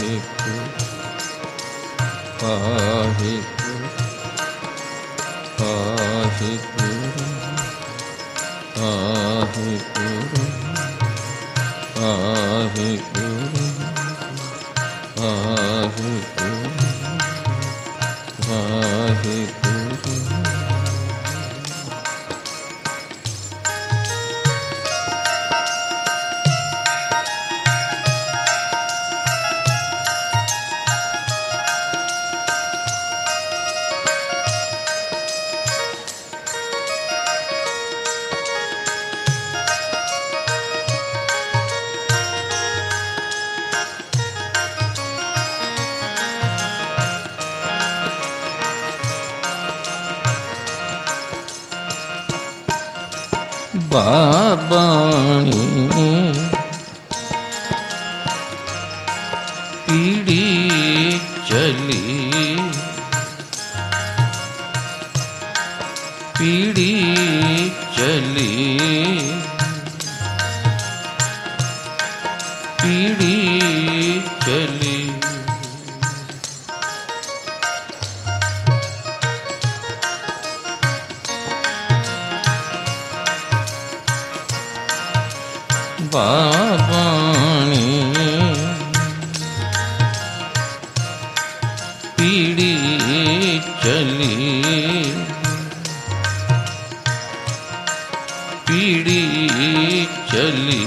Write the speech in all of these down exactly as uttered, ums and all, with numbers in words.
बाबाणी पीड़ी चली पीड़ी चली पीड़ी चली बाबाणी पीड़ी चली पीड़ी चली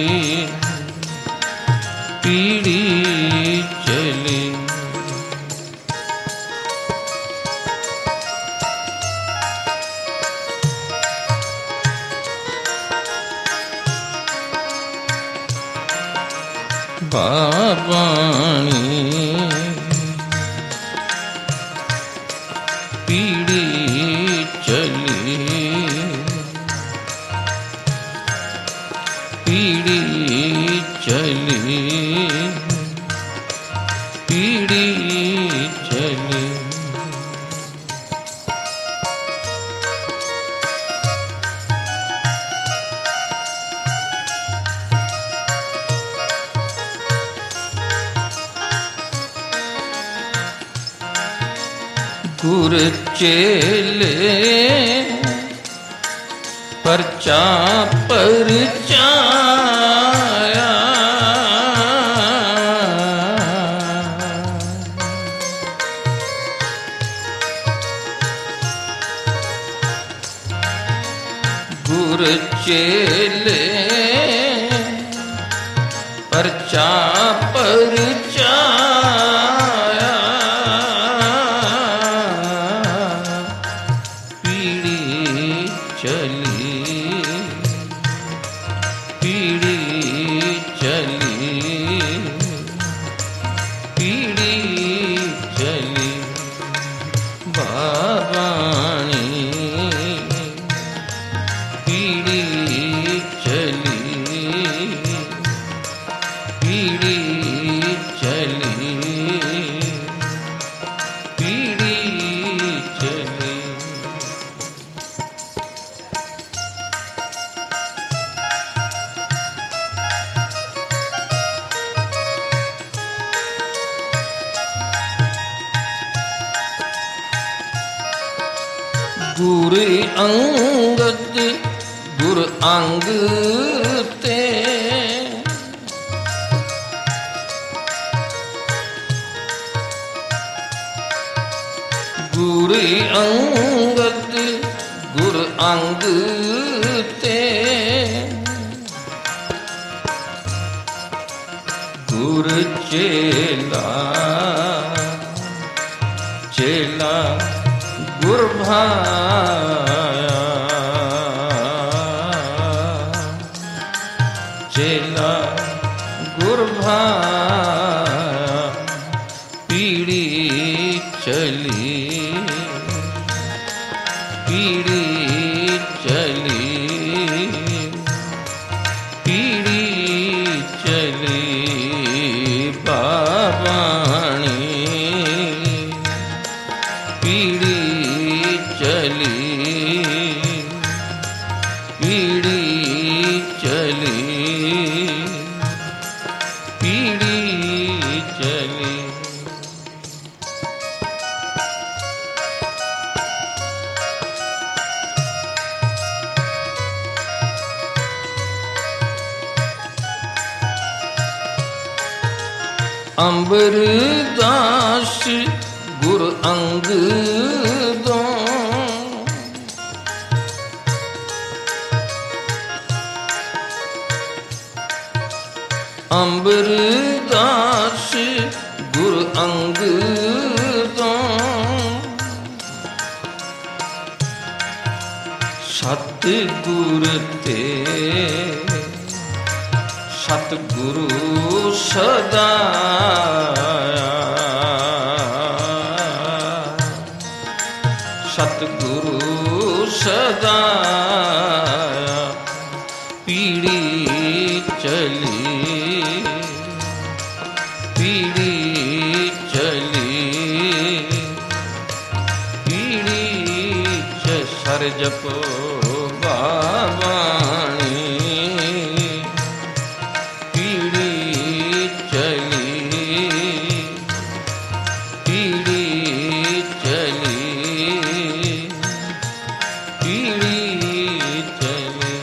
पीड़ी चली बाबाणी पीड़ी चली पीड़ी चली पीड़ी चली गुर चेले परचा परचाया गुर चेले परचा परचाया गुर अंगद गुर अंग ते गुर अंगद गुर अंग ते गुर चेला चेला गुर भाया चेला गुर भाया पीड़ी चली पीड़ी चली पीड़ी चली बाबाणी पीड़ी चली पीड़ी चली पीड़ी चली अंबरदास गुरु अंगदों अंबरदास गुरु अंगदों सतगुर ते सतगुरु सदा सतगुरु सदा पीढ़ी चली पीढ़ी चली पीढ़ी च सर जपो बाबाणी पीढ़ी चली पीढ़ी चली पीढ़ी चली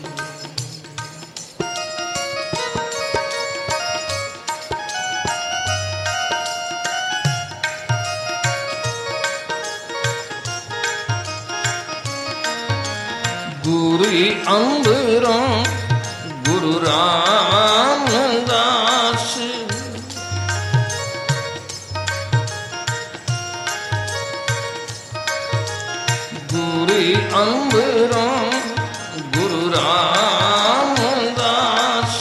गुरु अंबरों गुरु रामदास गुरु अंबरों गुरु रामदास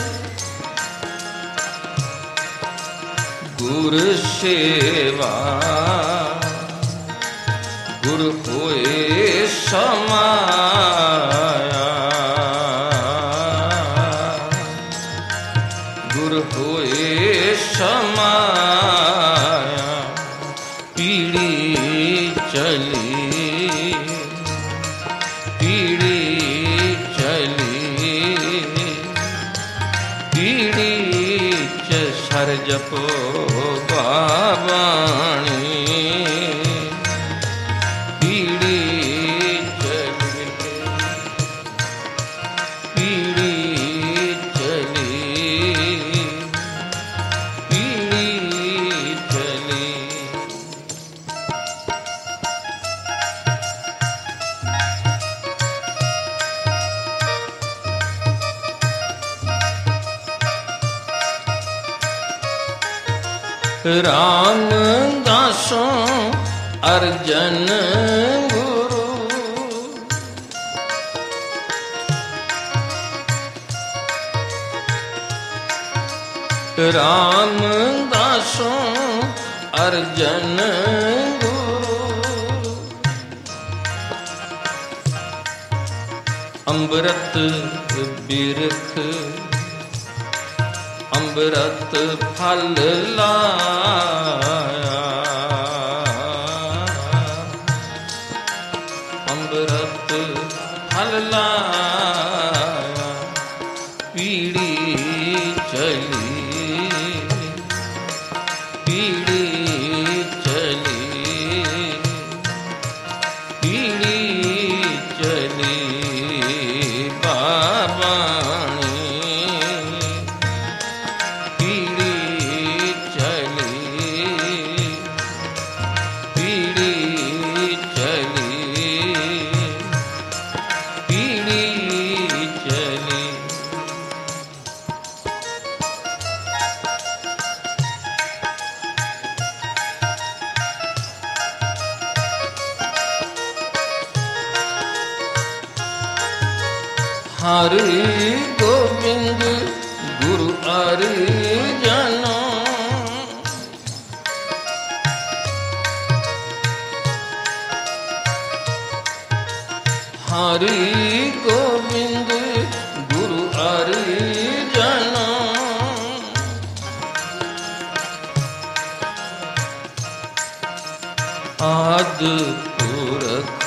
गुरु सेवा गुरु होए समाया गुरु होए समाया पीढ़ी चली पीढ़ी चली पीढ़ी च सर जपो बाबाणी रामदासों अर्जन गुरु रामदासों अर्जन गुरु अमृत बिरख अमृत फल लाया अमृत फल लाया पीढ़ी चली पीढ़ी चली पीढ़ी चली बाबाणी हरि गोविंद गुरु अर्जन हरि गोविंद गुरु अर्जन आद पुरख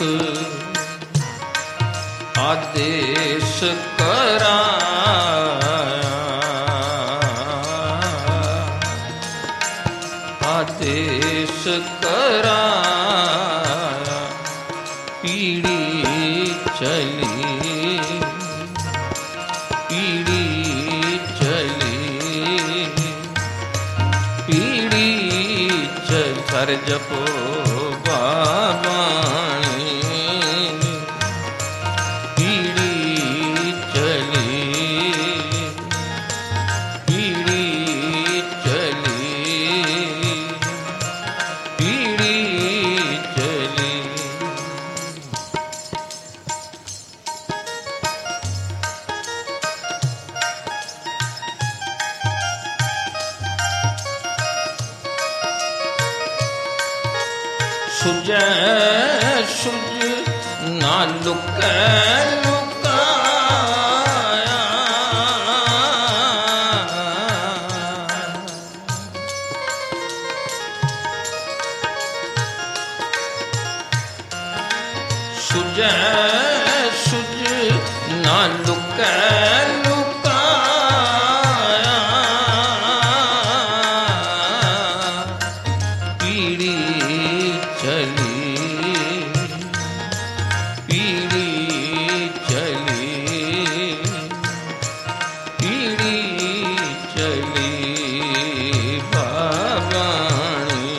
आदेश कराया आदेश कराया पीढ़ी चली पीढ़ी चली पीड़ी सर जपो बाबाणी पीड़ी चली पीड़ी चली पीड़ी चली। सुजै सुज ना लुकै लुकाया सुजै सुज ना लुकै लुकाया पीड़ी चली पीड़ी चली पीड़ी चली बाबाणी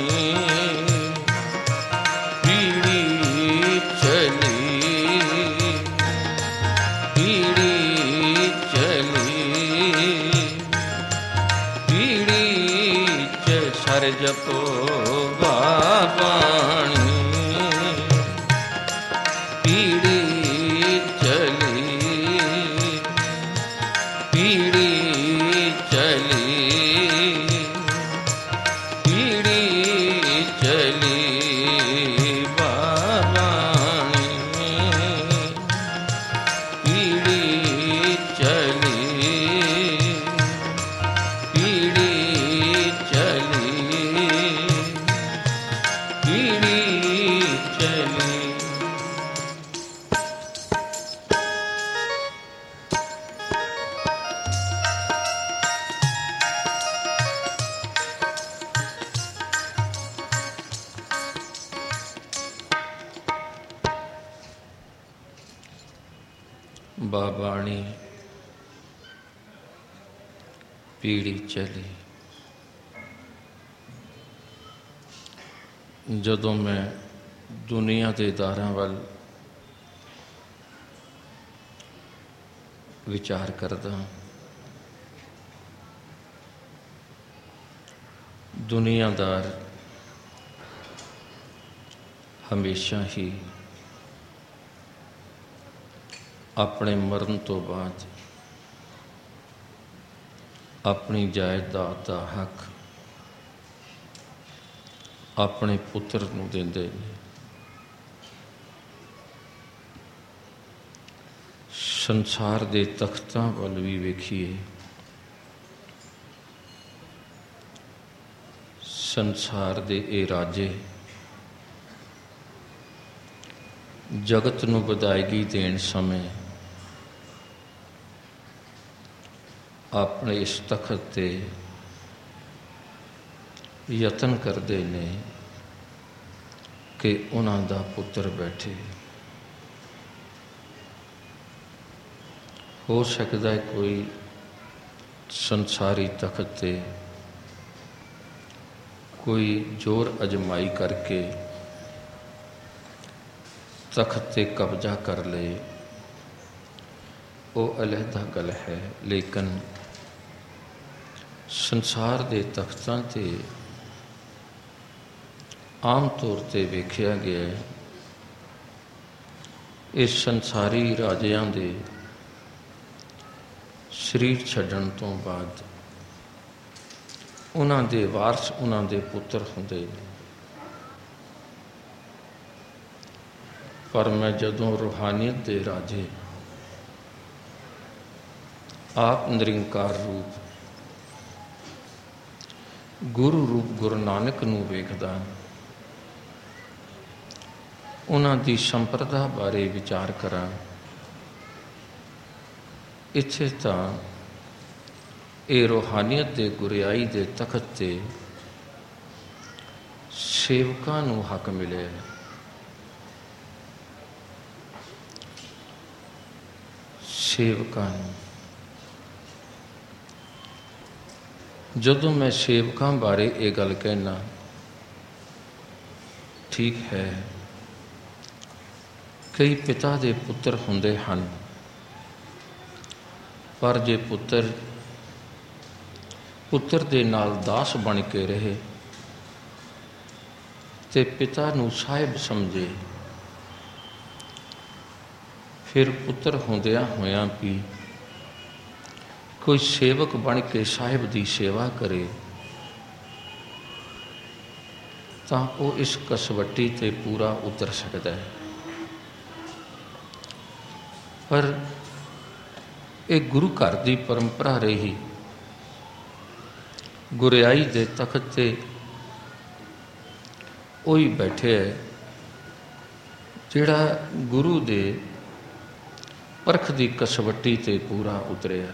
पीड़ी चली पीड़ी चली पीड़ी च सर जपो बाबाणी पीड़ी चली पीड़ी चली पीड़ी चली बाबाणी पीड़ी चली पीड़ी चली पीड़ी चली। बाबाणी पीड़ी चली। जदों मैं दुनिया के दारां वल विचार करदा दुनियादार हमेशा ही अपने मरण तो बाद अपनी जायदाद का हक अपने पुत्र नूं देंदे ने। संसार दे तख्तां वल भी वेखिए संसार दे ए राजे जगत नूं विदायगी देण समय अपने इस तखत ते यतन करते ने कि उन्हां दा पुत्र बैठे। हो सकता है कोई संसारी तखत ते कोई जोर अजमाई करके तखत ते कब्जा कर ले, वो अलहदा गल है। लेकिन संसार दे तख्तां ते आम तौर पर वेख्या गया है इस संसारी राजियां दे शरीर छड्डण तो बाद उन्हां दे वारस उन्हां दे पुत्र हुंदे ने। पर मैं जदों रूहानियत दे राजे आप निरंकार रूप गुरु रूप गुरु नानक नूं वेखदा, उन्हां दी संप्रदा बारे विचार करां, इत्थे तां ये रूहानियत दे गुरियाई दे तखत ते सेवकां नूं हक मिले। सेवकां नूं ਜਦੋਂ ਮੈਂ ਸੇਵਕਾਂ ਬਾਰੇ ਇਹ ਗੱਲ ਕਹਿਣਾ, ਠੀਕ ਹੈ, ਕਈ ਪਿਤਾ ਦੇ ਪੁੱਤਰ ਹੁੰਦੇ ਹਨ, ਪਰ ਜੇ ਪੁੱਤਰ ਪੁੱਤਰ ਦੇ ਨਾਲ ਦਾਸ ਬਣ ਕੇ ਰਹੇ ਤੇ ਪਿਤਾ ਨੂੰ ਸਾਹਿਬ ਸਮਝੇ, ਫਿਰ ਪੁੱਤਰ ਹੁੰਦਿਆਂ ਹੋਇਆਂ ਵੀ ਕੋਈ ਸੇਵਕ ਬਣ ਕੇ ਸਾਹਿਬ ਦੀ ਸੇਵਾ ਕਰੇ ਤਾਂ ਉਹ ਇਸ ਕਸਵੱਟੀ ਤੇ ਪੂਰਾ ਉਤਰ ਸਕਦਾ ਹੈ। ਪਰ ਇਹ ਗੁਰੂ ਘਰ ਦੀ ਪਰੰਪਰਾ ਰਹੀ। ਗੁਰਿਆਈ ਦੇ ਤਖਤ ਤੇ ਉਹੀ ਬੈਠੇ ਹੈ ਜਿਹੜਾ ਗੁਰੂ ਦੇ ਪਰਖ ਦੀ ਕਸਵੱਟੀ ਤੇ ਪੂਰਾ ਉਤਰਿਆ।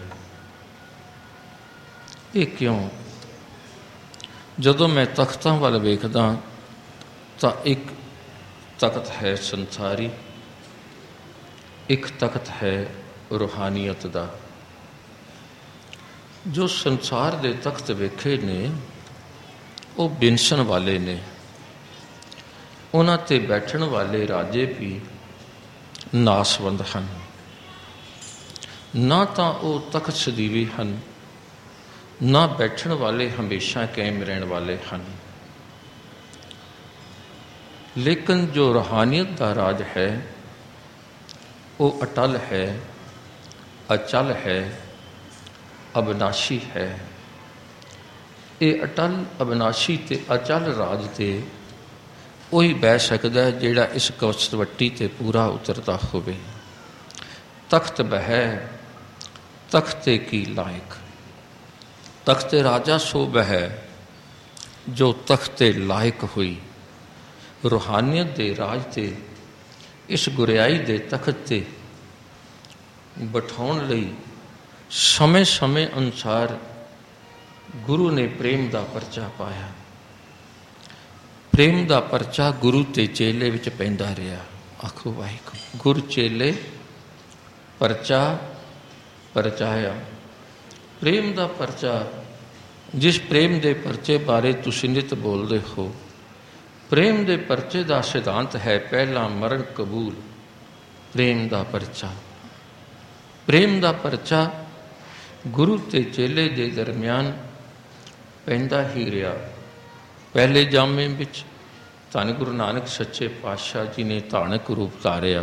ਇਹ ਕਿਉਂ? ਜਦੋਂ ਮੈਂ ਤਖਤਾਂ ਵੱਲ ਵੇਖਦਾ ਤਾਂ ਇੱਕ ਤਖਤ ਹੈ ਸੰਸਾਰੀ, ਇੱਕ ਤਖਤ ਹੈ ਰੂਹਾਨੀਅਤ ਦਾ। ਜੋ ਸੰਸਾਰ ਦੇ ਤਖਤ ਵੇਖੇ ਨੇ ਉਹ ਬਿਨਸਣ ਵਾਲੇ ਨੇ, ਉਹਨਾਂ ਤੇ ਬੈਠਣ ਵਾਲੇ ਰਾਜੇ ਵੀ ਨਾਸਵੰਦ ਹਨ। ਨਾ ਤਾਂ ਉਹ ਤਖਤ ਸਦੀਵੀ ਹਨ, ਨਾ ਬੈਠਣ ਵਾਲੇ ਹਮੇਸ਼ਾ ਕਾਇਮ ਰਹਿਣ ਵਾਲੇ ਹਨ। ਲੇਕਿਨ ਜੋ ਰੂਹਾਨੀਅਤ ਦਾ ਰਾਜ ਹੈ ਉਹ ਅਟਲ ਹੈ, ਅਚਲ ਹੈ, ਅਬਨਾਸ਼ੀ ਹੈ। ਇਹ ਅਟਲ, ਅਬਨਾਸ਼ੀ ਤੇ ਅਚਲ ਰਾਜ ਤੇ ਉਹੀ ਬਹਿ ਸਕਦਾ ਹੈ ਜਿਹੜਾ ਇਸ ਕਸਵੱਟੀ ਤੇ ਪੂਰਾ ਉਤਰਦਾ ਹੋਵੇ। ਤਖਤ ਬਹਿ ਤਖਤੇ ਕੀ ਲਾਇਕ, ਤਖਤੇ ਰਾਜਾ ਸੋ ਬਹਿ ਜੋ ਤਖਤੇ ਲਾਇਕ ਹੋਈ। ਰੂਹਾਨੀਅਤ ਦੇ ਰਾਜ ਤੇ ਇਸ ਗੁਰਿਆਈ ਦੇ ਤਖਤ ਤੇ ਬਿਠਾਉਣ ਲਈ ਸਮੇਂ ਸਮੇਂ ਅਨੁਸਾਰ ਗੁਰੂ ਨੇ ਪ੍ਰੇਮ ਦਾ ਪਰਚਾ ਪਾਇਆ। ਪ੍ਰੇਮ ਦਾ ਪਰਚਾ ਗੁਰੂ ਤੇ ਚੇਲੇ ਵਿੱਚ ਪੈਂਦਾ ਰਿਹਾ। ਆਖੋ ਵਾਹਿਗੁਰੂ। ਗੁਰ ਚੇਲੇ ਪਰਚਾ ਪਰਚਾਇਆ। ਪ੍ਰੇਮ ਦਾ ਪਰਚਾ, ਜਿਸ ਪ੍ਰੇਮ ਦੇ ਪਰਚੇ ਬਾਰੇ ਤੁਸੀਂ ਨਿਤ ਬੋਲਦੇ ਹੋ, ਪ੍ਰੇਮ ਦੇ ਪਰਚੇ ਦਾ ਸਿਧਾਂਤ ਹੈ ਪਹਿਲਾ ਮਰਨ ਕਬੂਲ। ਪ੍ਰੇਮ ਦਾ ਪਰਚਾ, ਪ੍ਰੇਮ ਦਾ ਪਰਚਾ ਗੁਰੂ ਤੇ ਚੇਲੇ ਦੇ ਦਰਮਿਆਨ ਪੈਂਦਾ ਹੀ ਰਿਹਾ। ਪਹਿਲੇ ਜਾਮੇ ਵਿੱਚ ਧੰਨ ਗੁਰੂ ਨਾਨਕ ਸੱਚੇ ਪਾਤਸ਼ਾਹ ਜੀ ਨੇ ਧਾਰਨਕ ਰੂਪ ਧਾਰਿਆ,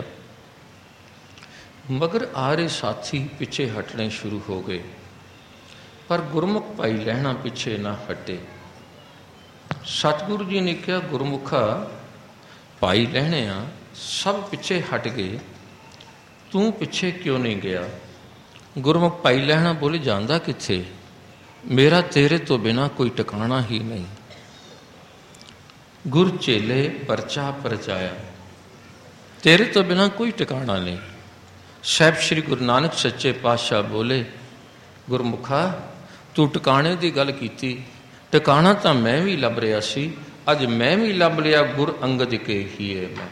ਮਗਰ ਆ ਰਹੇ ਸਾਥੀ ਪਿੱਛੇ ਹਟਣੇ ਸ਼ੁਰੂ ਹੋ ਗਏ, ਪਰ ਗੁਰਮੁਖ ਭਾਈ ਲਹਿਣਾ ਪਿੱਛੇ ਨਾ ਹਟੇ। ਸਤਿਗੁਰੂ ਜੀ ਨੇ ਕਿਹਾ, ਗੁਰਮੁਖਾ ਭਾਈ ਲਹਿਣਿਆ ਸਭ ਪਿੱਛੇ ਹਟ ਗਏ, ਤੂੰ ਪਿੱਛੇ ਕਿਉਂ ਨਹੀਂ ਗਿਆ? ਗੁਰਮੁਖ ਭਾਈ ਲਹਿਣਾ ਬੋਲੇ, ਜਾਂਦਾ ਕਿੱਥੇ, ਮੇਰਾ ਤੇਰੇ ਤੋਂ ਬਿਨਾਂ ਕੋਈ ਟਿਕਾਣਾ ਹੀ ਨਹੀਂ। ਗੁਰ ਚੇਲੇ ਪਰਚਾ ਪਰਚਾਇਆ, ਤੇਰੇ ਤੋਂ ਬਿਨਾਂ ਕੋਈ ਟਿਕਾਣਾ ਨਹੀਂ। ਸਾਹਿਬ ਸ਼੍ਰੀ ਗੁਰੂ ਨਾਨਕ ਸੱਚੇ ਪਾਤਸ਼ਾਹ ਬੋਲੇ, ਗੁਰਮੁਖਾ ਤੂੰ ਟਿਕਾਣੇ ਦੀ ਗੱਲ ਕੀਤੀ, ਟਿਕਾਣਾ ਤਾਂ ਮੈਂ ਵੀ ਲੱਭ ਰਿਹਾ ਸੀ, ਅੱਜ ਮੈਂ ਵੀ ਲੱਭ ਲਿਆ, ਗੁਰ ਅੰਗਦ ਕੇ ਹੀ ਹੈ ਮੈਂ।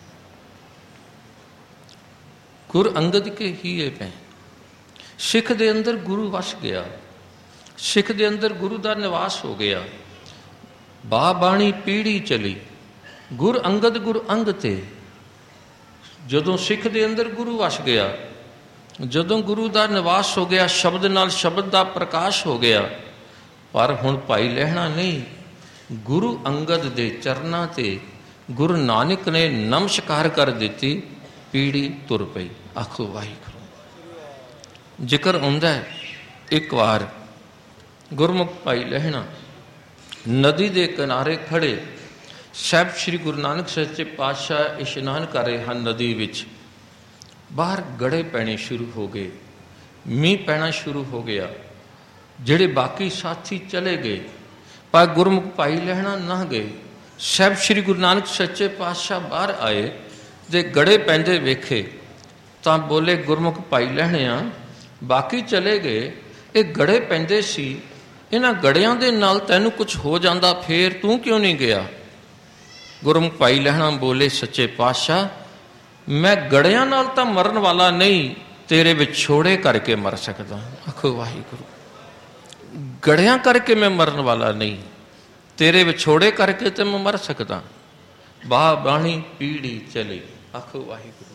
ਗੁਰ ਅੰਗਦ ਕੇ ਹੀ ਹੈ ਮੈਂ। ਸਿੱਖ ਦੇ ਅੰਦਰ ਗੁਰੂ ਵਸ ਗਿਆ, ਸਿੱਖ ਦੇ ਅੰਦਰ ਗੁਰੂ ਦਾ ਨਿਵਾਸ ਹੋ ਗਿਆ। ਬਾ ਬਾਣੀ ਪੀੜੀ ਚਲੀ, ਗੁਰ ਅੰਗਦ ਗੁਰ ਅੰਗ ਤੇ। ਜਦੋਂ ਸਿੱਖ ਦੇ ਅੰਦਰ ਗੁਰੂ ਵਸ ਗਿਆ, ਜਦੋਂ ਗੁਰੂ ਦਾ ਨਿਵਾਸ ਹੋ ਗਿਆ, ਸ਼ਬਦ ਨਾਲ ਸ਼ਬਦ ਦਾ ਪ੍ਰਕਾਸ਼ ਹੋ ਗਿਆ। ਪਰ ਹੁਣ ਭਾਈ ਲਹਿਣਾ ਨਹੀਂ, ਗੁਰੂ ਅੰਗਦ ਦੇ ਚਰਨਾਂ ਤੇ ਗੁਰੂ ਨਾਨਕ ਨੇ ਨਮਸਕਾਰ ਕਰ ਦਿੱਤੀ, ਪੀੜੀ ਤੁਰ ਪਈ। ਆਖੋ ਵਾਹਿਗੁਰੂ। ਜ਼ਿਕਰ ਆਉਂਦਾ ਹੈ ਇੱਕ ਵਾਰ ਗੁਰਮੁਖ ਭਾਈ ਲਹਿਣਾ ਨਦੀ ਦੇ ਕਿਨਾਰੇ ਖੜੇ, ਸਾਹਿਬ ਸ਼੍ਰੀ ਗੁਰੂ ਨਾਨਕ ਸੱਚੇ ਪਾਤਸ਼ਾਹ ਇਸ਼ਨਾਨ ਕਰ ਰਹੇ ਹਨ ਨਦੀ ਵਿੱਚ। ਬਾਹਰ ਗੜੇ ਪੈਣੇ ਸ਼ੁਰੂ ਹੋ ਗਏ, ਮੀਂਹ ਪੈਣਾ ਸ਼ੁਰੂ ਹੋ ਗਿਆ। ਜਿਹੜੇ ਬਾਕੀ ਸਾਥੀ ਚਲੇ ਗਏ, ਪਰ ਗੁਰਮੁਖ ਭਾਈ ਲਹਿਣਾ ਨਾ ਗਏ। ਸਾਹਿਬ ਸ਼੍ਰੀ ਗੁਰੂ ਨਾਨਕ ਸੱਚੇ ਪਾਤਸ਼ਾਹ ਬਾਹਰ ਆਏ ਤੇ ਗੜੇ ਪੈਂਦੇ ਵੇਖੇ ਤਾਂ ਬੋਲੇ, ਗੁਰਮੁਖ ਭਾਈ ਲਹਿਣਿਆ ਬਾਕੀ ਚਲੇ ਗਏ, ਇਹ ਗੜੇ ਪੈਂਦੇ ਸੀ, ਇਹਨਾਂ ਗੜਿਆਂ ਦੇ ਨਾਲ ਤੈਨੂੰ ਕੁਝ ਹੋ ਜਾਂਦਾ, ਫੇਰ ਤੂੰ ਕਿਉਂ ਨਹੀਂ ਗਿਆ? ਗੁਰਮੁਖ ਭਾਈ ਲਹਿਣਾ ਬੋਲੇ, ਸੱਚੇ ਪਾਤਸ਼ਾਹ ਮੈਂ ਗੜਿਆਂ ਨਾਲ ਤਾਂ ਮਰਨ ਵਾਲਾ ਨਹੀਂ, ਤੇਰੇ ਵਿਛੋੜੇ ਕਰਕੇ ਮਰ ਸਕਦਾ। ਆਖੋ ਵਾਹਿਗੁਰੂ। गढ़िया करके मैं मरन वाला नहीं, तेरे विछोड़े करके तो मैं मर सकता। बाह बाणी पीड़ी चली। आखो वाहिगुरू।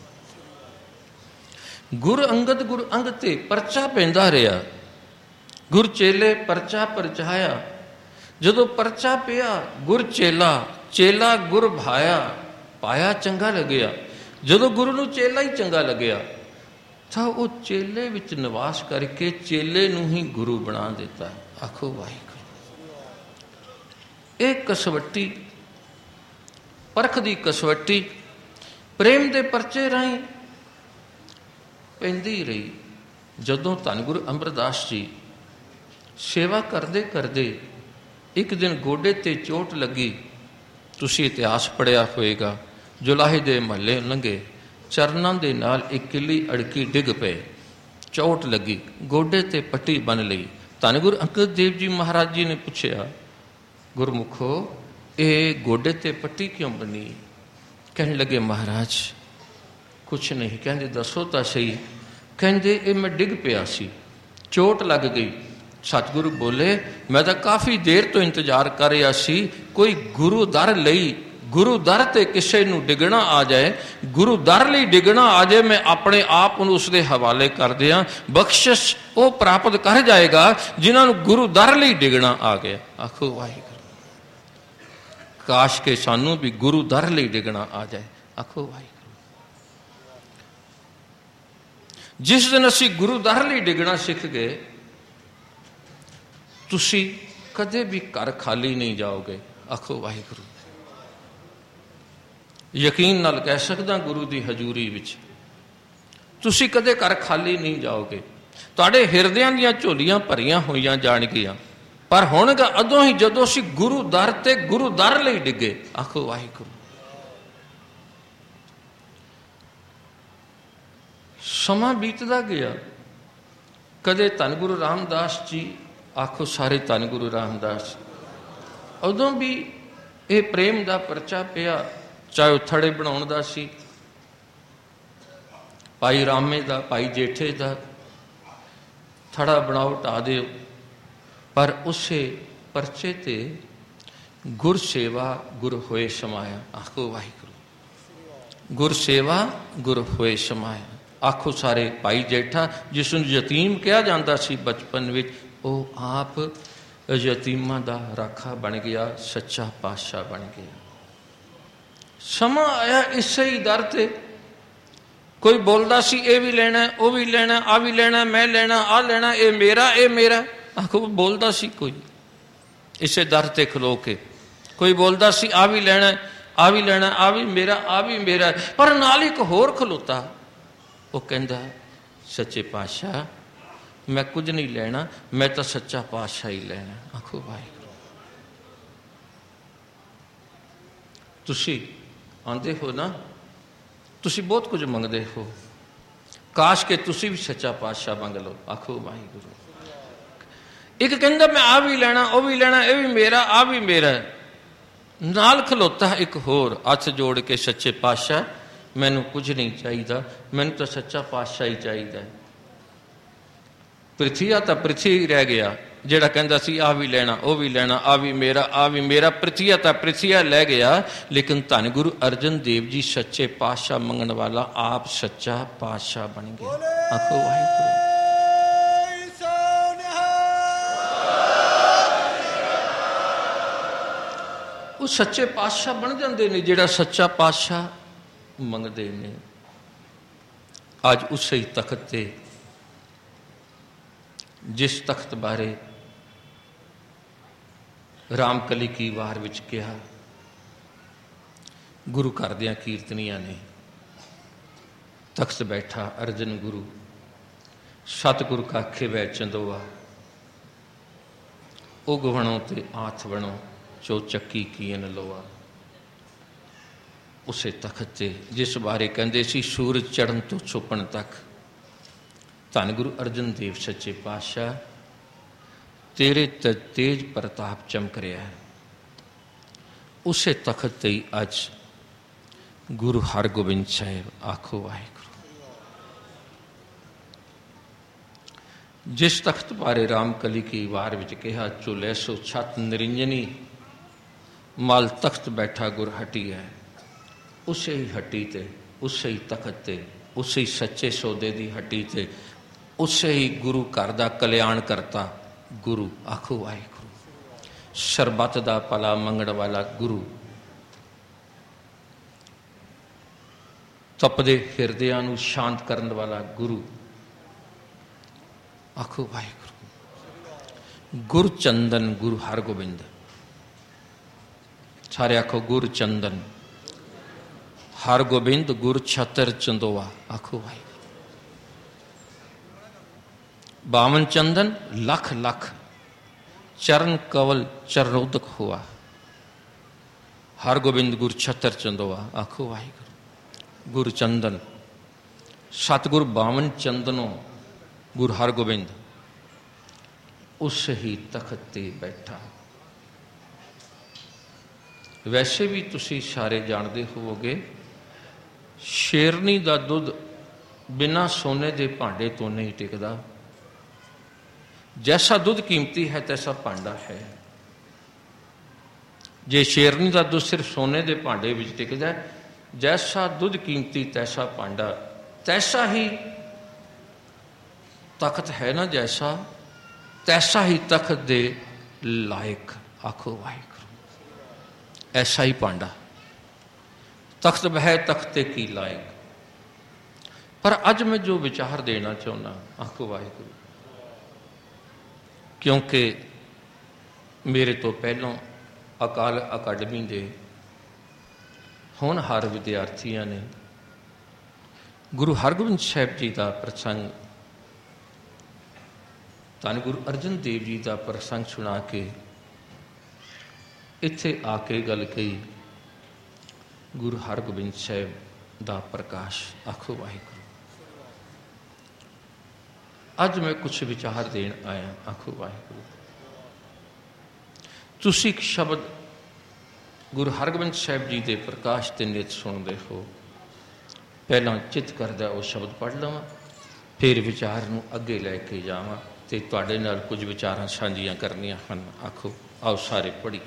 गुर अंगद गुर अंग ते परचा पैंदा रहा। गुर चेले परचा परचाया। जदों परचा पिया गुर चेला, चेला गुर भाया, पाया चंगा लग्या। जदों गुरु नूं चेला ही चंगा लग्या तो वो चेले विच निवास करके चेले नूं ही गुरु बना देता। आखो वाहिगुरू। एक कसवट्टी, परख दी कसवट्टी प्रेम दे परचे राही पैंदी रही। जदों धन गुरु अमरदास जी सेवा करदे करदे एक दिन गोडे ते चोट लगी। तुसी इतिहास पढ़िया होएगा। जुलाहे दे महल्ले लंघे, चरनां दे नाल एक किली अड़की डिग पे, चोट लगी, गोडे ते पट्टी बन लई। धन गुरु अंगद देव जी महाराज जी ने पूछया, गुरमुखो ये गोडे ते पट्टी क्यों बनी? कहने लगे महाराज कुछ नहीं। कहते दसो तो सही। कहते ये मैं डिग पिया सी, चोट लग गई। सतगुरु बोले मैं तो काफ़ी देर तो इंतजार कर रहा सी, कोई गुरु दर लई, गुरु दर ते किसी नूं डिगना आ जाए, गुरु दर लई डिगना आ जाए, मैं अपने आप नूं उसदे हवाले कर दियां, बख्शिश वो प्राप्त कर जाएगा जिन्हां नूं गुरु दर लई डिगना आ गया। आखो वाहिगुरू। काश के सानू भी गुरु दर लई डिगना आ जाए। आखो वाहिगुरू। जिस दिन असी गुरु दर लई डिगना सीख गए, तुसी कदे भी घर खाली नहीं जाओगे। आखो वाहिगुरू। यकीन नाल कह सकदा गुरु दी हजूरी विच तुसी कदे घर खाली नहीं जाओगे। तुहाडे हिरदियां दीयां झोलियां भरियां होईयां जाणगियां, पर होणगा अदों ही जदों असी गुरु दर ते गुरु दर लई डिगे। आखो वाहिगुरू। समा बीतदा गया। कदे धन गुरु रामदास जी, आखो सारे धन गुरु रामदास, उदों भी ये प्रेम का परचा पिया, चाहे वह थड़े बनाउण दा सी, भाई रामे दा, भाई जेठे दा, थड़ा बनाओ ढा दिओ, पर उसे परचे ते गुर सेवा गुर होए समाया। आखो वाहिगुरू। गुर सेवा गुर होए समाया। आखो सारे भाई जेठा जिसनूं यतीम कहा जाता सी बचपन विच, वो आप यतीमां दा राखा बन गया, सच्चा पातशाह बन गया। समा आया इसे ही दर ते, कोई बोलता सी ये भी लेना, वो भी लेना, आ भी लेना, मैं लेना, आ लेना, ये मेरा, ये मेरा। आखो बोलता सी कोई इसे दर ते खलो के, कोई बोलता सी आ भी लेना, आ भी लेना, आ भी मेरा, आ भी मेरा। पर नाल एक होर खलोता, वो कहंदा सच्चे पातशाह मैं कुछ नहीं लेना, मैं तो सच्चा पातशाह ही लेना। आखो वाहिगुरू। तुसी आंदे हो ना, तुसी बहुत कुछ मंगदे हो, काश के तुसी भी सच्चा पातशाह मंग लो। आखो वाहिगुरू। एक कहंदा मैं आ भी लेना, वो भी लेना, ये भी मेरा, आ भी मेरा। नाल खलोता एक होर हथ जोड़ के, सच्चे पातशाह मैनू कुछ नहीं चाहिए, मैनू तो सच्चा पातशाह ही चाहिए। पृथ्वी तो पृथ्वी रह गया, जेड़ा कहंदा सी आ भी लेना, वो भी लेना, आ भी मेरा, आ भी मेरा। पृथ्वी तो पृथ्वी लै गया, लेकिन धन गुरु अर्जन देव जी सच्चे पातशाह मंगण वाला आप सच्चा पातशाह बन गया। आखो वाहिगुरू। वो सच्चे पातशाह बन जाते ने जेड़ा सच्चा पातशाह मंगते ने। अज उस ही तख्त ते, जिस तख्त बारे रामकली की वार विच कहा, गुरु घर दियां कीर्तनियां ने, तख्त बैठा अर्जन गुरु, सतगुरु काखे वै चंदोआ, उग वणो ते आथ वणो, चो चक्की कीन लोआ। उसे तख्त ते जिस बारे कहंदे सी सूरज चढ़न तो छुपण तक, धन गुरु अर्जन देव सच्चे पातशाह तेरे तेज प्रताप चमक रहा है। उसे तख्त ते अज गुरु हरगोबिंद साहिब। आखो वाहिगुरू। जिस तख्त बारे रामकली की वार विच कहा, चुले सो छत निरंजनी, माल तख्त बैठा गुर हटी है। उसे ही हटी ते, उसे ही तख्त ते, उसे ही सच्चे सौदे दी हटी ते, उसे ही गुरु घर दा कल्याण करता गुरु। आखो वाहिगुरू। शरबत दा भला मंगण वाला गुरु, तपदे हिरदियां नूं शांत करन वाला गुरु। आखो वाहिगुरू। गुर चंदन गुरु हरगोबिंद। सारे आखो गुर चंदन हरगोबिंद गुर छतर चंदोआ। आखो वाहिगुरू। बावन चंदन लख लख, चरण कवल चरणोदक हुआ। हरगोबिंद गुर छतर चंदोआ। आखो वाहिगुरू। गुर चंदन सतगुर बावन चंदनों गुरु हरगोबिंद, उस ही तख्त ते बैठा। वैसे भी तुसी सारे जानते होवोगे, शेरनी दा दुध बिना सोने दे भांडे तो नहीं टिकदा। जैसा दुध कीमती है तैसा भांडा है। जे शेरनी दा दुध सिर्फ सोने दे भांडे विच टिकदा, जैसा दुध कीमती तैसा भांडा, तैसा ही तख्त है ना, जैसा तैसा ही तख्त दे लायक। आखो वाहिगुरू। ऐसा ही भांडा, तख्त बह तख्ते की लायक। पर अज मैं जो विचार देना चाहना, आखो वाहिगुरू, क्योंकि मेरे तो पहलों अकाल अकाडमी दे होनहार विद्यार्थियों ने गुरु हरगोबिंद साहिब जी का प्रसंग, धन गुरु अर्जन देव जी का प्रसंग सुना के इत्थे आके गल कही, गुरु हरगोबिंद साहिब का प्रकाश। आखो वाहिगुरू। अज मैं कुछ विचार देन आया। आखो वाहिगुरू। तुसी एक शब्द गुरु हरगोबिंद साहिब जी के प्रकाश के नित सुनते हो, पहला चित करदा वो शब्द पढ़ लवां, फिर विचार नूं अगे लैके जावां ते तुहाडे नाल कुछ विचारां साझियां करनियां हन। आखो आओ सारे पढ़ी।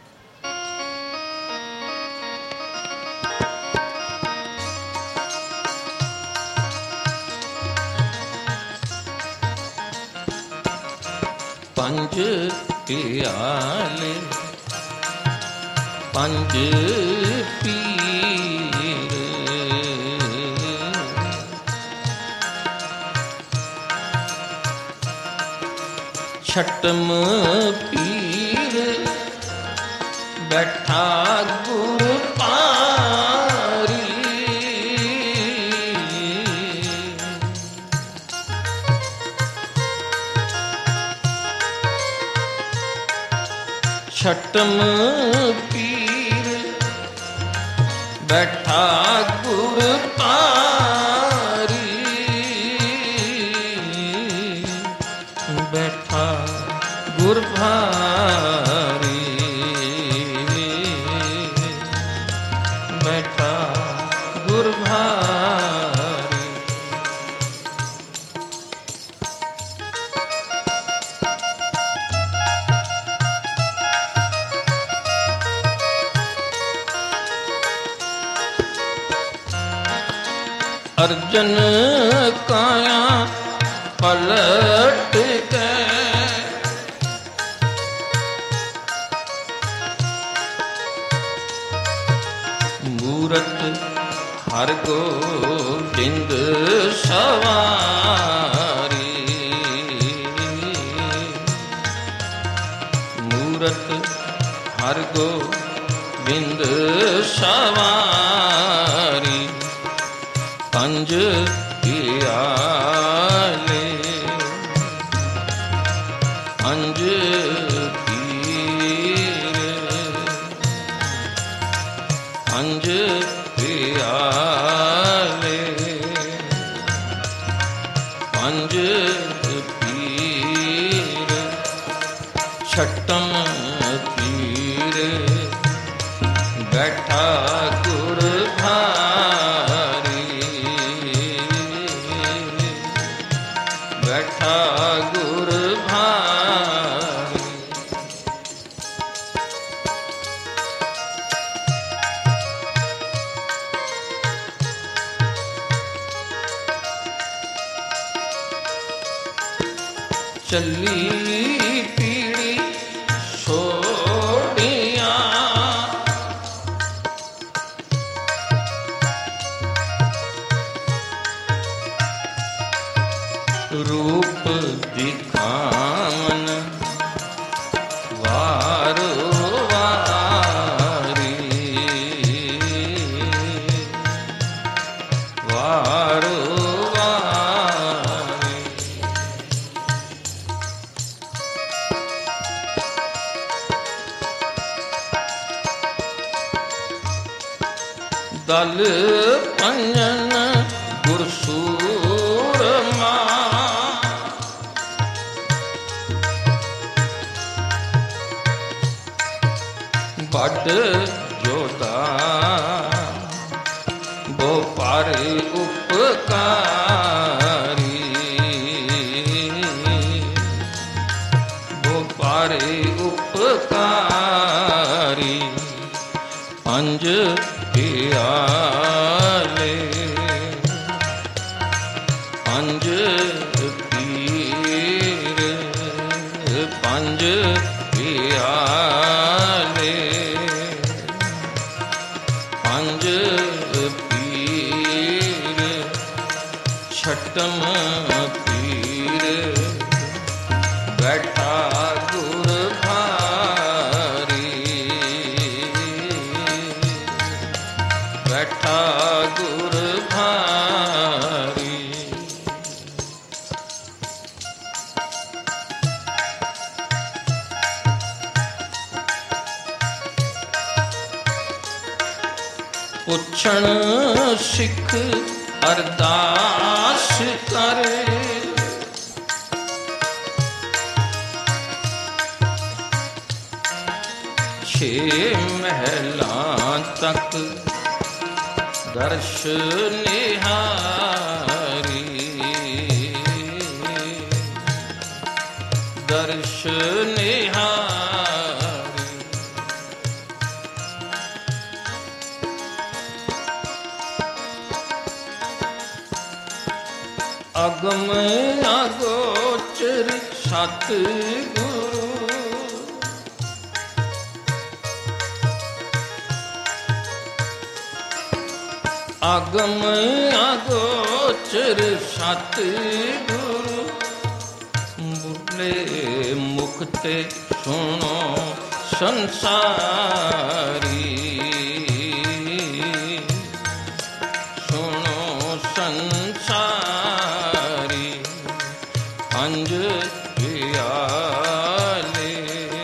पंज प्याले पंज पीर, छटम पीर बैठा गुर पारी। छटम पीर बैठा गुर पारी, बैठा गुर भारी, बैठा गुर भारी। अर्जन काया पलट के, मूरत हरगोबिंद सवारी, मूरत हरगोबिंद सवारी। पंज प्याले पंज पीर, पंज प्याले पंज पीर, छटम पीर बैठा गुर भारी, बैठा गुर ਚੱਲੀ ਪੀੜੀ ਛੋੜੀਆਂ, ਰੂਪ ਦਿਖਾਵਨ ਵਾਰੋ ਵਾਰੀ, ਵਾਰੋ ਵਾਰੀ। ਦਲ ਪੰਜਨ ਗੁਰਸੂਰਮਾ, ਵੱਡ ਜੋਤਾ ਬੋ ਪਰ ਉਪਕਾਰੀ, ਬੋ ਪਰ ਉਪਕਾਰੀ। ਪੰਜ ਪਿਆਲੇ ਪੰਜ ਪੀਰ, ਪੰਜ ਪਿਆਲੇ ਪੰਜ ਪੀਰ, ਛਟਮ ਪੀਰ ਬੈਠਾ ਗੁਰ ਭਾਰੀ, ਬੈਠਾ ਗੁਰ ਭਾਰੀ। ਪੁੱਛਣ ਸਿੱਖ ਅਰਦਾਸ ਕਰੇ, ਛੇ ਮਹਿਲਾਂ ਤੱਕ ਦਰਸ਼ ਨਿਹਾਰੀ, ਦਰਸ਼ ਨਿਹਾਰੀ। ਅਗਮ ਅਗੋਚਰ ਸਤਿਗੁਰੂ, ਅਗਮ ਅਗੋਚਰ ਸਤਿਗੁਰੂ, ਬੁੱਲੇ ਮੁਖ ਤੇ ਸੁਣੋ ਸੰਸਾਰੀ, ਸੁਣੋ ਸੰਸਾਰੀ। ਪੰਜ ਪਿਆਲੇ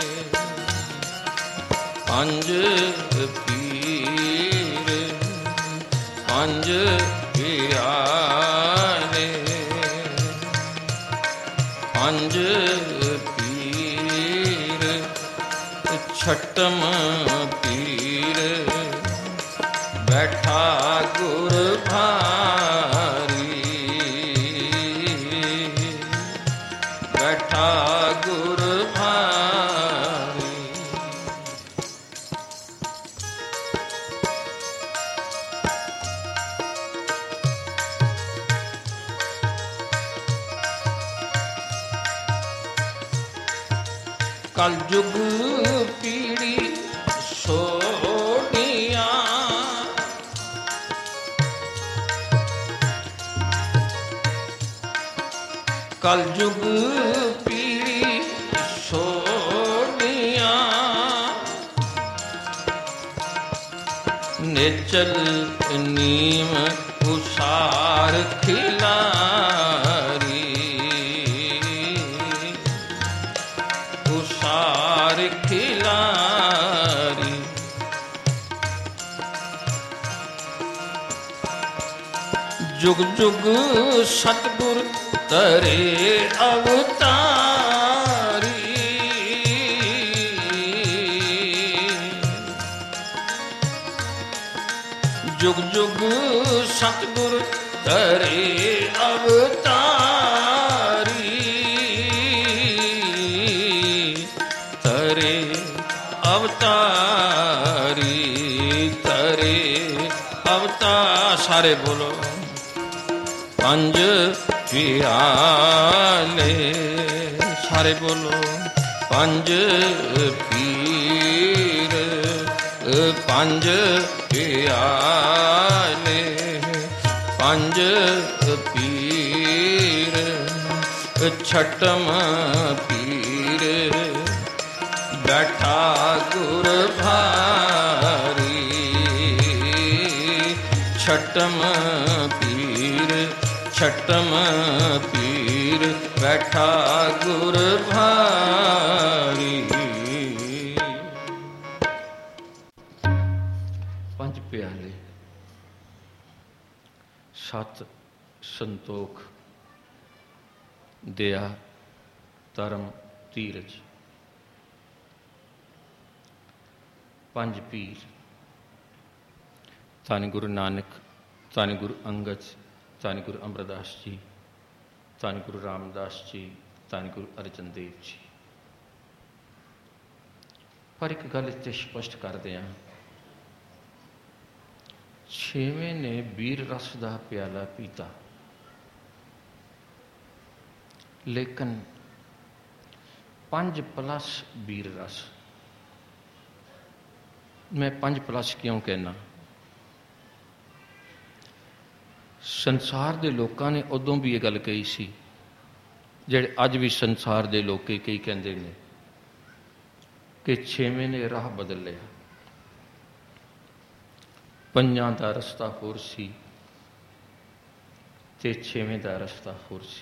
ਪੰਜ ਪੀਰ, ਪੰਜ ਪਿਆਲੇ ਪੰਜ ਪੀਰ, ਛਟਮ ਪੀਰ ਬੈਠਾ ਗੁਰ ਭਾਰੀ, ਬੈਠਾ ਗੁਰ ਭਾਰੀ। ਕਲਯੁਗ ਪੀੜੀ ਛੋੜੀਆਂ, ਕਲਯੁਗ ਪੀੜੀ ਛੋੜੀਆਂ, ਨੇਚਲ ਨੀਮ ਉਸਾਰ ਖਿਲਾਰੀ, ਉਸਾਰ ਖਿਲਾਰੀ। ਜੁਗ ਜੁਗ ਸਤਿਗੁਰ ਤਰੇ ਅਵਤਾਰੀ, ਜੁਗ ਜੁਗ ਸਤਿਗੁਰ ਤਰੇ ਅਵਤਾਰੀ, ਤਰੇ ਅਵਤਾਰੀ, ਤਰੇ ਅਵਤਾਰ। ਸਾਰੇ ਬੋਲੋ। ਪੰਜ ਪਿਆਲੇ ਸਾਰੇ ਬੋਲੋ। ਪੰਜ ਪੀਰ ਪੰਜ ਪਿਆਲੇ, ਪੰਜ ਪੀਰ ਛਟਮ ਪੀਰ ਬੈਠਾ ਗੁਰ ਭਾਰੀ, ਛਟਮ ਪੀਰ ਛਟਮ ਪੀਰ ਬੈਠਾ ਗੁਰ ਭਾਰੀ। ਪੰਜ ਪਿਆਲੇ, ਸਤ ਸੰਤੋਖ ਦਇਆ ਧਰਮ ਧੀਰਜ। ਪੰਜ ਪੀਰ ਧੰਨ ਗੁਰੂ ਨਾਨਕ, ਧੰਨ ਗੁਰੂ ਅੰਗਦ, ਧੰਨ ਗੁਰੂ ਅਮਰਦਾਸ ਜੀ, ਧੰਨ ਗੁਰੂ ਰਾਮਦਾਸ ਜੀ, ਧੰਨ ਗੁਰੂ ਅਰਜਨ ਦੇਵ ਜੀ। ਪਰ ਇੱਕ ਗੱਲ ਇੱਥੇ ਸਪਸ਼ਟ ਕਰਦੇ ਹਾਂ, ਛੇਵੇਂ ਨੇ ਵੀਰ ਰਸ ਦਾ ਪਿਆਲਾ ਪੀਤਾ, ਲੇਕਿਨ ਪੰਜ ਪਲਸ ਵੀਰ ਰਸ। ਮੈਂ ਪੰਜ ਪਲਸ ਕਿਉਂ ਕਹਿਣਾ? ਸੰਸਾਰ ਦੇ ਲੋਕਾਂ ਨੇ ਉਦੋਂ ਵੀ ਇਹ ਗੱਲ ਕਹੀ ਸੀ, ਜਿਹੜੇ ਅੱਜ ਵੀ ਸੰਸਾਰ ਦੇ ਲੋਕ ਕਈ ਕਹਿੰਦੇ ਨੇ ਕਿ ਛੇਵੇਂ ਨੇ ਰਾਹ ਬਦਲ ਲਿਆ। ਪੰਜਾਂ ਦਾ ਰਸਤਾ ਹੋਰ ਸੀ ਤੇ ਛੇਵੇਂ ਦਾ ਰਸਤਾ ਹੋਰ ਸੀ।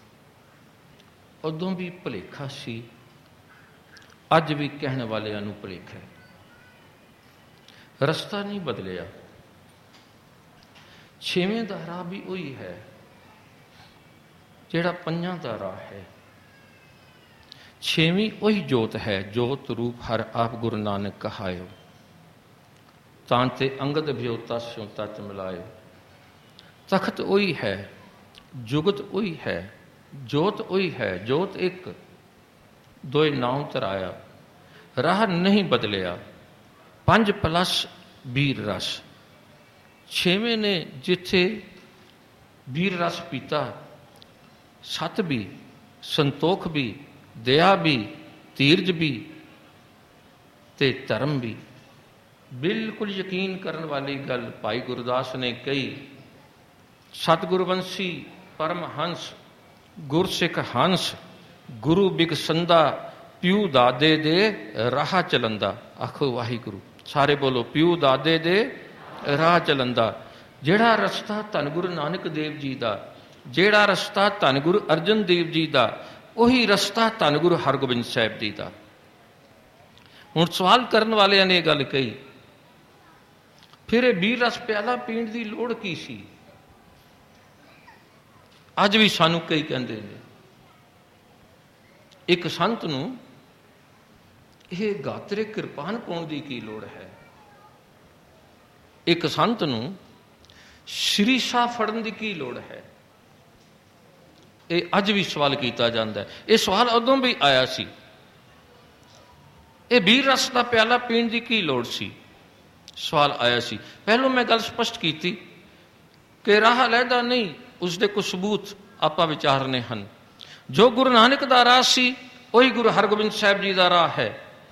ਉਦੋਂ ਵੀ ਭੁਲੇਖਾ ਸੀ, ਅੱਜ ਵੀ ਕਹਿਣ ਵਾਲਿਆਂ ਨੂੰ ਭੁਲੇਖਾ ਹੈ। ਰਸਤਾ ਨਹੀਂ ਬਦਲਿਆ। ਛੇਵੇਂ ਦਾ ਰਾਹ ਵੀ ਉਹੀ ਹੈ ਜਿਹੜਾ ਪੰਜਾਂ ਦਾ ਰਾਹ ਹੈ। ਛੇਵੀਂ ਉਹੀ ਜੋਤ ਹੈ, ਜੋਤ ਰੂਪ ਹਰ ਆਪ ਗੁਰੂ ਨਾਨਕ ਕਹਾਇਓ, ਤਾਂ ਤੇ ਅੰਗਦ ਭਿਓਤਾ ਸਿਉ ਤਤ ਮਿਲਾਇਓ। ਤਖਤ ਉਹੀ ਹੈ, ਜੁਗਤ ਉਹੀ ਹੈ, ਜੋਤ ਉਹੀ ਹੈ, ਜੋਤ ਇੱਕ, ਦੋਏ ਨਾਉ ਧਰਾਇਆ, ਰਾਹ ਨਹੀਂ ਬਦਲਿਆ। ਪੰਜ ਪਲਸ ਵੀਰ ਰਸ। ਛੇਵੇਂ ਨੇ ਜਿੱਥੇ ਵੀਰ ਰਸ ਪੀਤਾ, ਸਤ ਵੀ, ਸੰਤੋਖ ਵੀ, ਦਇਆ ਵੀ, ਧੀਰਜ ਵੀ ਤੇ ਧਰਮ ਵੀ। ਬਿਲਕੁਲ ਯਕੀਨ ਕਰਨ ਵਾਲੀ ਗੱਲ ਭਾਈ ਗੁਰਦਾਸ ਨੇ ਕਹੀ, ਸਤਿਗੁਰਵੰਸ਼ੀ ਪਰਮਹੰਸ ਗੁਰਸਿੱਖ ਹੰਸ, ਗੁਰੂ ਬਿਕਸੰਦਾ ਪਿਉ ਦਾਦੇ ਦੇ ਰਾਹ ਚਲੰਦਾ। ਆਖੋ ਵਾਹਿਗੁਰੂ, ਸਾਰੇ ਬੋਲੋ। ਪਿਉ ਦਾਦੇ ਦੇ ਰਾਹ ਚਲੰਦਾ। ਜਿਹੜਾ ਰਸਤਾ ਧੰਨ ਗੁਰੂ ਨਾਨਕ ਦੇਵ ਜੀ ਦਾ, ਜਿਹੜਾ ਰਸਤਾ ਧੰਨ ਗੁਰੂ ਅਰਜਨ ਦੇਵ ਜੀ ਦਾ, ਉਹੀ ਰਸਤਾ ਧੰਨ ਗੁਰੂ ਹਰਗੋਬਿੰਦ ਸਾਹਿਬ ਜੀ ਦਾ। ਹੁਣ ਸਵਾਲ ਕਰਨ ਵਾਲਿਆਂ ਨੇ ਇਹ ਗੱਲ ਕਹੀ, ਫਿਰ ਇਹ ਵੀਰ ਰਸ ਪਿਆਲਾ ਪੀਣ ਦੀ ਲੋੜ ਕੀ ਸੀ? ਅੱਜ ਵੀ ਸਾਨੂੰ ਕਈ ਕਹਿੰਦੇ ਨੇ ਇੱਕ ਸੰਤ ਨੂੰ ਇਹ ਗਾਤਰੇ ਕਿਰਪਾਨ ਪਾਉਣ ਦੀ ਕੀ ਲੋੜ ਹੈ? ਇੱਕ ਸੰਤ ਨੂੰ ਸ਼੍ਰੀ ਸਾਹਿਬ ਫੜਨ ਦੀ ਕੀ ਲੋੜ ਹੈ? ਇਹ ਅੱਜ ਵੀ ਸਵਾਲ ਕੀਤਾ ਜਾਂਦਾ ਹੈ। ਇਹ ਸਵਾਲ ਉਦੋਂ ਵੀ ਆਇਆ ਸੀ, ਇਹ ਵੀਰ ਰਸ ਦਾ ਪਿਆਲਾ ਪੀਣ ਦੀ ਕੀ ਲੋੜ ਸੀ? ਸਵਾਲ ਆਇਆ ਸੀ। ਪਹਿਲੋਂ ਮੈਂ ਗੱਲ ਸਪਸ਼ਟ ਕੀਤੀ ਕਿ ਰਾਹ ਅਲੱਗਾ ਨਹੀਂ, ਉਸਦੇ ਕੁਝ ਸਬੂਤ ਆਪਾਂ ਵਿਚਾਰਨੇ ਹਨ। ਜੋ ਗੁਰੂ ਨਾਨਕ ਦਾ ਰਾਹ ਸੀ ਉਹੀ ਗੁਰੂ ਹਰਗੋਬਿੰਦ ਸਾਹਿਬ ਜੀ ਦਾ ਰਾਹ ਹੈ।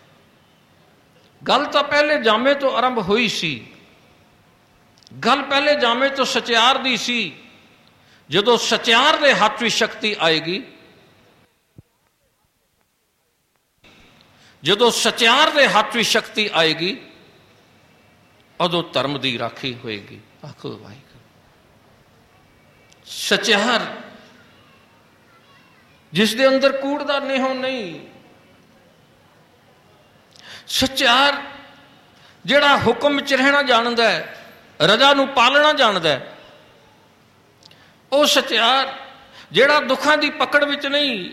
ਗੱਲ ਤਾਂ ਪਹਿਲੇ ਜਾਮੇ ਤੋਂ ਆਰੰਭ ਹੋਈ ਸੀ। ਗੱਲ ਪਹਿਲੇ ਜਾਮੇ ਤੋਂ ਸਚਿਆਰ ਦੀ ਸੀ। ਜਦੋਂ ਸਚਿਆਰ ਦੇ ਹੱਥ ਵਿੱਚ ਸ਼ਕਤੀ ਆਏਗੀ, ਜਦੋਂ ਸਚਿਆਰ ਦੇ ਹੱਥ ਵਿੱਚ ਸ਼ਕਤੀ ਆਏਗੀ, ਉਦੋਂ ਧਰਮ ਦੀ ਰਾਖੀ ਹੋਏਗੀ। ਆਖੋ ਵਾਹਿਗੁਰੂ। ਸਚਿਆਰ ਜਿਸ ਦੇ ਅੰਦਰ ਕੂੜ ਦਾ ਨੇਹੋ ਨਹੀਂ, ਸਚਿਆਰ ਜਿਹੜਾ ਹੁਕਮ ਵਿੱਚ ਰਹਿਣਾ ਜਾਣਦਾ ਹੈ, ਰਜ਼ਾ ਨੂੰ ਪਾਲਣਾ ਜਾਣਦਾ ਹੈ, ਉਹ ਸਚਿਆਰ ਜਿਹੜਾ ਦੁੱਖਾਂ ਦੀ ਪਕੜ ਵਿੱਚ ਨਹੀਂ,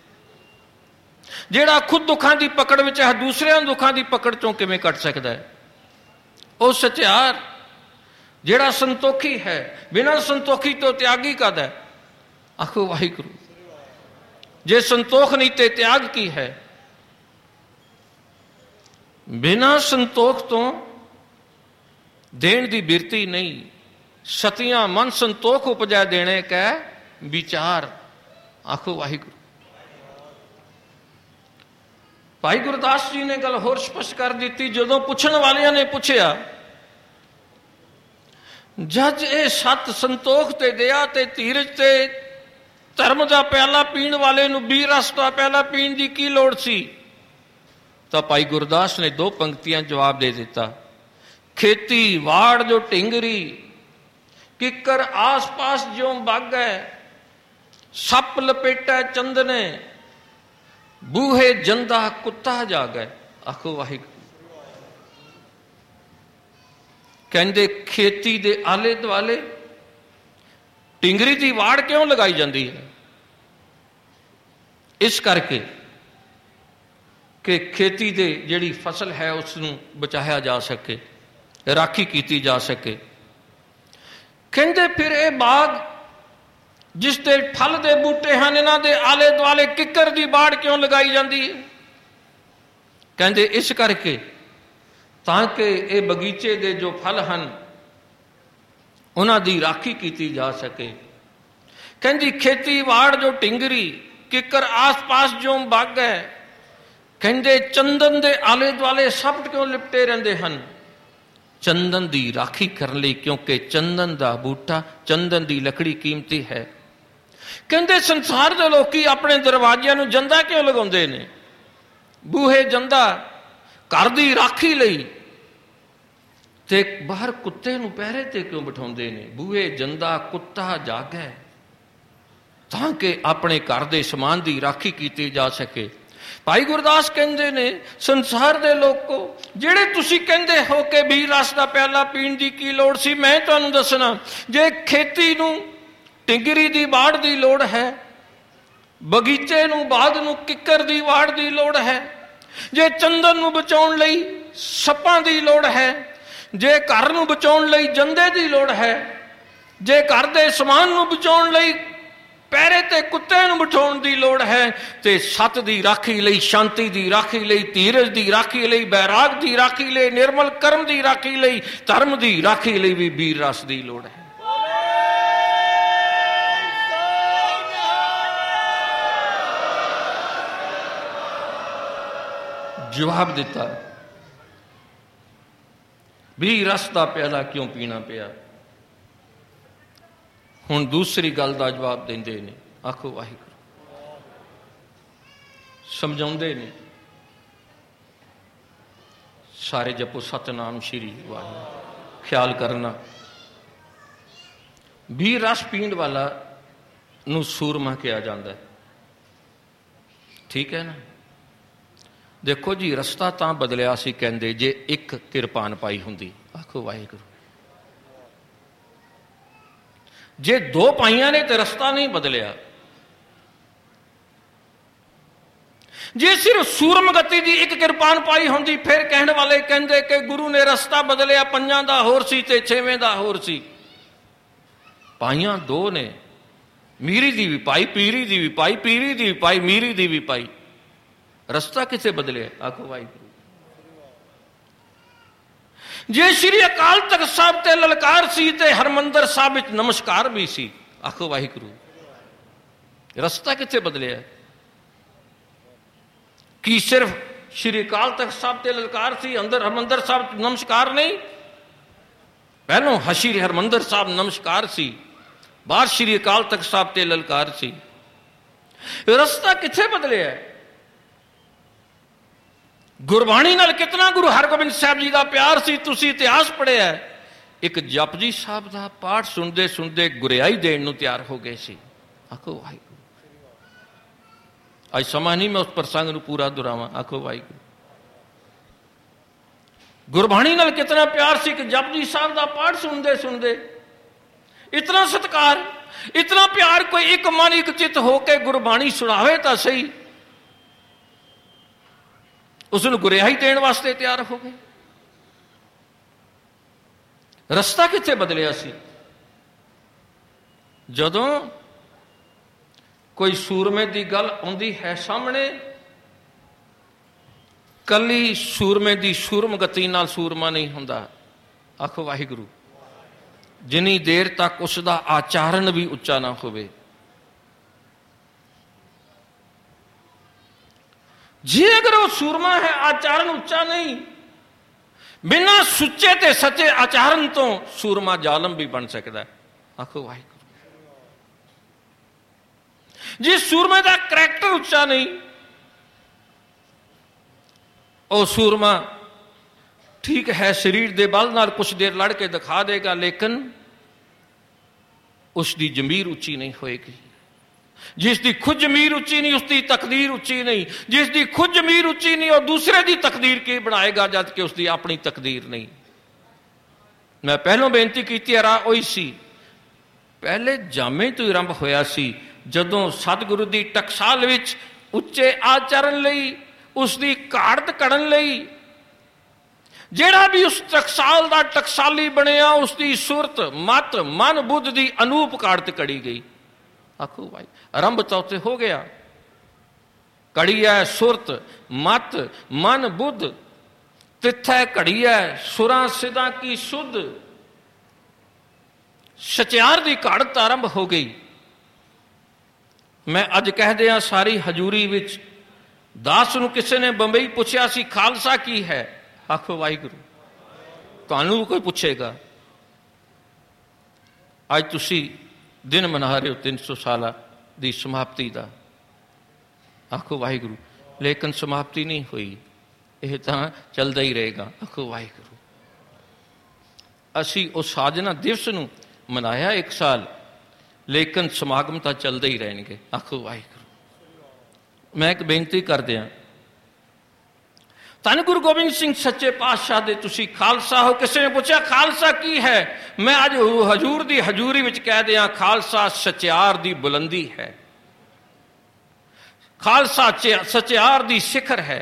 ਜਿਹੜਾ ਖੁਦ ਦੁੱਖਾਂ ਦੀ ਪਕੜ ਵਿੱਚ ਹੈ, ਦੂਸਰਿਆਂ ਦੁੱਖਾਂ ਦੀ ਪਕੜ ਚੋਂ ਕਿਵੇਂ ਕੱਟ ਸਕਦਾ ਹੈ? ਉਹ ਸਚਿਆਰ ਜਿਹੜਾ ਸੰਤੋਖੀ ਹੈ, ਬਿਨਾਂ ਸੰਤੋਖੀ ਤੋਂ ਤਿਆਗੀ ਕਦ ਹੈ? ਆਖੋ ਵਾਹਿਗੁਰੂ। ਜੇ ਸੰਤੋਖ ਨਹੀਂ ਤੇ ਤਿਆਗ ਕੀ ਹੈ? ਬਿਨਾਂ ਸੰਤੋਖ ਤੋਂ ਦੇਣ ਦੀ ਬਿਰਤੀ ਨਹੀਂ। ਸਤਿਆਂ ਮਨ ਸੰਤੋਖ ਉਪਜੈ ਦੇਣੇ ਕੈ ਵਿਚਾਰ। ਆਖੋ ਵਾਹਿਗੁਰੂ। ਭਾਈ ਗੁਰਦਾਸ ਜੀ ਨੇ ਗੱਲ ਹੋਰ ਸਪਸ਼ਟ ਕਰ ਦਿੱਤੀ। ਜਦੋਂ ਪੁੱਛਣ ਵਾਲਿਆਂ ਨੇ ਪੁੱਛਿਆ, ਜੱਜ ਇਹ ਸੱਤ ਸੰਤੋਖ ਤੇ ਦਇਆ ਤੇ ਧੀਰਜ ਤੇ ਧਰਮ ਦਾ ਪਿਆਲਾ ਪੀਣ ਵਾਲੇ ਨੂੰ ਬੀਰ ਰਸ ਦਾ ਪਿਆਲਾ ਪੀਣ ਦੀ ਕੀ ਲੋੜ ਸੀ? ਤਾਂ ਭਾਈ ਗੁਰਦਾਸ ਨੇ ਦੋ ਪੰਕਤੀਆਂ ਜਵਾਬ ਦੇ ਦਿੱਤਾ। ਖੇਤੀ ਵਾੜ ਜੋ ਢਿੰਗਰੀ, ਕਿੱਕਰ ਆਸ ਪਾਸ ਜਿਉਂ ਬਾਗੈ, ਸੱਪ ਲਪੇਟੈ ਚੰਦਨੇ, ਬੂਹੇ ਜੰਦਾ ਕੁੱਤਾ ਜਾਗੈ। ਆਖੋ ਵਾਹਿਗੁਰੂ। ਕਹਿੰਦੇ ਖੇਤੀ ਦੇ ਆਲੇ ਦੁਆਲੇ ਢਿੰਗਰੀ ਦੀ ਵਾੜ ਕਿਉਂ ਲਗਾਈ ਜਾਂਦੀ ਹੈ? ਇਸ ਕਰਕੇ ਕਿ ਖੇਤੀ ਦੇ ਜਿਹੜੀ ਫਸਲ ਹੈ ਉਸ ਨੂੰ ਬਚਾਇਆ ਜਾ ਸਕੇ, ਰਾਖੀ ਕੀਤੀ ਜਾ ਸਕੇ। ਕਹਿੰਦੇ ਫਿਰ ਇਹ ਬਾਗ ਜਿਸ ਦੇ ਫਲ ਦੇ ਬੂਟੇ ਹਨ, ਇਹਨਾਂ ਦੇ ਆਲੇ ਦੁਆਲੇ ਕਿੱਕਰ ਦੀ ਬਾੜ ਕਿਉਂ ਲਗਾਈ ਜਾਂਦੀ ਹੈ? ਕਹਿੰਦੇ ਇਸ ਕਰਕੇ ਤਾਂ ਕਿ ਇਹ ਬਗੀਚੇ ਦੇ ਜੋ ਫਲ ਹਨ ਉਹਨਾਂ ਦੀ ਰਾਖੀ ਕੀਤੀ ਜਾ ਸਕੇ। ਕਹਿੰਦੀ ਖੇਤੀ ਵਾੜ ਜੋ ਢਿੰਗਰੀ, ਕਿੱਕਰ ਆਸ ਪਾਸ ਜੋ ਬਾਗ ਹੈ। ਕਹਿੰਦੇ ਚੰਦਨ ਦੇ ਆਲੇ ਦੁਆਲੇ ਸੱਪ ਕਿਉਂ ਲਿਪਟੇ ਰਹਿੰਦੇ ਹਨ? ਚੰਦਨ ਦੀ ਰਾਖੀ ਕਰਨ ਲਈ, ਕਿਉਂਕਿ ਚੰਦਨ ਦਾ ਬੂਟਾ, ਚੰਦਨ ਦੀ ਲੱਕੜੀ ਕੀਮਤੀ ਹੈ। ਕਹਿੰਦੇ ਸੰਸਾਰ ਦੇ ਲੋਕੀ ਆਪਣੇ ਦਰਵਾਜ਼ਿਆਂ ਨੂੰ ਜੰਦਾ ਕਿਉਂ ਲਗਾਉਂਦੇ ਨੇ? ਬੂਹੇ ਜੰਦਾ ਘਰ ਦੀ ਰਾਖੀ ਲਈ, ਤੇ ਬਾਹਰ ਕੁੱਤੇ ਨੂੰ ਪਹਿਰੇ ਤੇ ਕਿਉਂ ਬਿਠਾਉਂਦੇ ਨੇ? ਬੂਹੇ ਜੰਦਾ ਕੁੱਤਾ ਜਾਗੈ, ਤਾਂ ਕਿ ਆਪਣੇ ਘਰ ਦੇ ਸਮਾਨ ਦੀ ਰਾਖੀ ਕੀਤੀ ਜਾ ਸਕੇ। ਭਾਈ ਗੁਰਦਾਸ ਕਹਿੰਦੇ ਨੇ ਸੰਸਾਰ ਦੇ ਲੋਕੋ, ਜਿਹੜੇ ਤੁਸੀਂ ਕਹਿੰਦੇ ਹੋ ਕਿ ਬੀਰ ਰਸ ਦਾ ਪਿਆਲਾ ਪੀਣ ਦੀ ਕੀ ਲੋੜ ਸੀ, ਮੈਂ ਤੁਹਾਨੂੰ ਦੱਸਣਾ, ਜੇ ਖੇਤੀ ਨੂੰ ਢਿੰਗਰੀ ਦੀ ਵਾੜ ਦੀ ਲੋੜ ਹੈ, ਬਗੀਚੇ ਨੂੰ ਬਾਗ ਨੂੰ ਕਿੱਕਰ ਦੀ ਵਾੜ ਦੀ ਲੋੜ ਹੈ, ਜੇ ਚੰਦਨ ਨੂੰ ਬਚਾਉਣ ਲਈ ਸੱਪਾਂ ਦੀ ਲੋੜ ਹੈ, ਜੇ ਘਰ ਨੂੰ ਬਚਾਉਣ ਲਈ ਜੰਦੇ ਦੀ ਲੋੜ ਹੈ, ਜੇ ਘਰ ਦੇ ਸਮਾਨ ਨੂੰ ਬਚਾਉਣ ਲਈ ਪਹਿਰੇ ਤੇ ਕੁੱਤੇ ਨੂੰ ਬਿਠਾਉਣ ਦੀ ਲੋੜ ਹੈ, ਤੇ ਸੱਤ ਦੀ ਰਾਖੀ ਲਈ, ਸ਼ਾਂਤੀ ਦੀ ਰਾਖੀ ਲਈ, ਧੀਰਜ ਦੀ ਰਾਖੀ ਲਈ, ਬੈਰਾਗ ਦੀ ਰਾਖੀ ਲਈ, ਨਿਰਮਲ ਕਰਮ ਦੀ ਰਾਖੀ ਲਈ, ਧਰਮ ਦੀ ਰਾਖੀ ਲਈ ਵੀ ਬੀਰ ਰਸ ਦੀ ਲੋੜ ਹੈ। ਜਵਾਬ ਦਿੱਤਾ, ਬੀਰ ਰਸ ਦਾ ਪਿਆਲਾ ਕਿਉਂ ਪੀਣਾ ਪਿਆ? ਹੁਣ ਦੂਸਰੀ ਗੱਲ ਦਾ ਜਵਾਬ ਦਿੰਦੇ ਨੇ। ਆਖੋ ਵਾਹਿਗੁਰੂ। ਸਮਝਾਉਂਦੇ ਨੇ, ਸਾਰੇ ਜਪੋ ਸਤਨਾਮ ਸ਼੍ਰੀ ਵਾਹਿਗੁਰੂ। ਖਿਆਲ ਕਰਨਾ, ਬੀਰ ਰਸ ਪੀਣ ਵਾਲਾ ਨੂੰ ਸੂਰਮਾ ਕਿਹਾ ਜਾਂਦਾ, ਠੀਕ ਹੈ ਨਾ? ਦੇਖੋ ਜੀ, ਰਸਤਾ ਤਾਂ ਬਦਲਿਆ ਸੀ ਕਹਿੰਦੇ ਜੇ ਇੱਕ ਕਿਰਪਾਨ ਪਾਈ ਹੁੰਦੀ। ਆਖੋ ਵਾਹਿਗੁਰੂ। ਜੇ ਦੋ ਪਾਈਆਂ ਨੇ ਤੇ ਰਸਤਾ ਨਹੀਂ ਬਦਲਿਆ। ਜੇ ਸਿਰਫ ਸੂਰਮਗਤੀ ਦੀ ਇੱਕ ਕਿਰਪਾਨ ਪਾਈ ਹੁੰਦੀ, ਫਿਰ ਕਹਿਣ ਵਾਲੇ ਕਹਿੰਦੇ ਕਿ ਗੁਰੂ ਨੇ ਰਸਤਾ ਬਦਲਿਆ, ਪੰਜਾਂ ਦਾ ਹੋਰ ਸੀ ਤੇ ਛੇਵੇਂ ਦਾ ਹੋਰ ਸੀ। ਪਾਈਆਂ ਦੋ ਨੇ, ਮੀਰੀ ਦੀ ਵੀ ਪਾਈ, ਪੀਰੀ ਦੀ ਵੀ ਪਾਈ, ਪੀਰੀ ਦੀ ਵੀ ਪਾਈ, ਮੀਰੀ ਦੀ ਵੀ ਪਾਈ। ਰਸਤਾ ਕਿੱਥੇ ਬਦਲਿਆ? ਆਖੋ ਵਾਹਿਗੁਰੂ। ਜੇ ਸ਼੍ਰੀ ਅਕਾਲ ਤਖਤ ਸਾਹਿਬ ਤੇ ਲਲਕਾਰ ਸੀ ਤੇ ਹਰਮੰਦਰ ਸਾਹਿਬ ਵਿੱਚ ਨਮਸਕਾਰ ਵੀ ਸੀ। ਆਖੋ ਵਾਹਿਗੁਰੂ। ਰਸਤਾ ਕਿੱਥੇ ਬਦਲਿਆ? ਕੀ ਸਿਰਫ ਸ਼੍ਰੀ ਅਕਾਲ ਤਖਤ ਸਾਹਿਬ ਤੇ ਲਲਕਾਰ ਸੀ, ਅੰਦਰ ਹਰਮੰਦਰ ਸਾਹਿਬ ਨਮਸਕਾਰ ਨਹੀਂ? ਪਹਿਲੋਂ ਹਸ਼ੀ ਹਰਮੰਦਰ ਸਾਹਿਬ ਨਮਸਕਾਰ ਸੀ, ਬਾਹਰ ਸ਼੍ਰੀ ਅਕਾਲ ਤਖਤ ਸਾਹਿਬ ਤੇ ਲਲਕਾਰ ਸੀ। ਰਸਤਾ ਕਿੱਥੇ ਬਦਲਿਆ? ਗੁਰਬਾਣੀ ਨਾਲ ਕਿਤਨਾ ਗੁਰੂ ਹਰਗੋਬਿੰਦ ਸਾਹਿਬ ਜੀ ਦਾ ਪਿਆਰ ਸੀ। ਤੁਸੀਂ ਇਤਿਹਾਸ ਪੜ੍ਹਿਆ, ਇੱਕ ਜਪਜੀ ਸਾਹਿਬ ਦਾ ਪਾਠ ਸੁਣਦੇ ਸੁਣਦੇ ਗੁਰਿਆਈ ਦੇਣ ਨੂੰ ਤਿਆਰ ਹੋ ਗਏ ਸੀ। ਆਖੋ ਵਾਹਿਗੁਰੂ। ਅੱਜ ਸਮਾਂ ਨਹੀਂ ਮੈਂ ਉਸ ਪ੍ਰਸੰਗ ਨੂੰ ਪੂਰਾ ਦੁਹਰਾਵਾਂ। ਆਖੋ ਵਾਹਿਗੁਰੂ। ਗੁਰਬਾਣੀ ਨਾਲ ਕਿਤਨਾ ਪਿਆਰ ਸੀ ਕਿ ਜਪਜੀ ਸਾਹਿਬ ਦਾ ਪਾਠ ਸੁਣਦੇ ਸੁਣਦੇ ਇਤਨਾ ਸਤਿਕਾਰ, ਇਤਨਾ ਪਿਆਰ, ਕੋਈ ਇੱਕ ਮਨ ਇੱਕ ਚਿੱਤ ਹੋ ਕੇ ਗੁਰਬਾਣੀ ਸੁਣਾਵੇ ਤਾਂ ਸਹੀ, ਉਸ ਨੂੰ ਗੁਰਿਆਈ ਦੇਣ ਵਾਸਤੇ ਤਿਆਰ ਹੋ ਗਏ। ਰਸਤਾ ਕਿੱਥੇ ਬਦਲਿਆ ਸੀ? ਜਦੋਂ ਕੋਈ ਸੂਰਮੇ ਦੀ ਗੱਲ ਆਉਂਦੀ ਹੈ ਸਾਹਮਣੇ, ਕੱਲੀ ਸੂਰਮੇ ਦੀ ਸੂਰਮਗਤੀ ਨਾਲ ਸੂਰਮਾ ਨਹੀਂ ਹੁੰਦਾ। ਆਖੋ ਵਾਹਿਗੁਰੂ। ਜਿੰਨੀ ਦੇਰ ਤੱਕ ਉਸ ਦਾ ਆਚਾਰਨ ਵੀ ਉੱਚਾ ਨਾ ਹੋਵੇ। जे अगर वो सूरमा है, आचरण उच्चा नहीं, बिना सुच्चे ते सच्चे आचरण तो सूरमा जालम भी बन सकता है। आखो वाहिगुरू। जिस सूरमे का करैक्टर उच्चा नहीं, ਉਹ सूरमा ठीक है शरीर के बल नाल कुछ देर लड़ के दिखा देगा, लेकिन उसकी जमीर उच्ची नहीं होएगी। जिसकी खुद जमीर उच्ची नहीं, उसकी तकदीर उच्ची नहीं। जिसकी खुद जमीर उच्ची नहीं, और दूसरे की तकदीर की बनाएगा जबकि उसकी अपनी तकदीर नहीं। मैं पहलों बेनती की राह उही सी, पहले जामे तो आरंभ होया सी, जदों सतगुरु की टकसाल विच उच्चे आचरण लई, उसकी घाड़त कढ़न लई, ਜਿਹੜਾ भी उस टकसाल का टकसाली बनया, उसकी सुरत मत मन बुद्ध की अनूप घाड़त कड़ी गई। आखो भाई आरंभ तो उत्ते हो गया। कड़ी है सुरत मत मन बुद्ध, तिथै घड़ी है सुरां सिदा की सुध, सचियार की घाड़त आरंभ हो गई। मैं अज कह दिया सारी हजूरी विच दास नूं किसी ने बंबई पूछया सी खालसा की है। आखो वाहिगुरू, तुहानूं कोई पूछेगा। अज तुसी दिन मना रहे हो तीन सौ साल की समाप्ति का। आखो वाहिगुरू, लेकिन समाप्ति नहीं हुई, यह तो चलता ही रहेगा। आखो वाहिगुरू। असी उस साजना दिवस नूं मनाया एक साल, लेकिन समागम तो चलते ही रहेंगे। आखो वाहिगुरू। मैं एक बेनती कर दिया, धन गुरु गोबिंद सिंह सच्चे पातशाह दे तुसी खालसा हो। किसी ने पूछा खालसा की है, मैं अज हजूर दी हजूरी विच कह दिया खालसा सचियार दी बुलंदी है, खालसा सचियार दी शिखर है।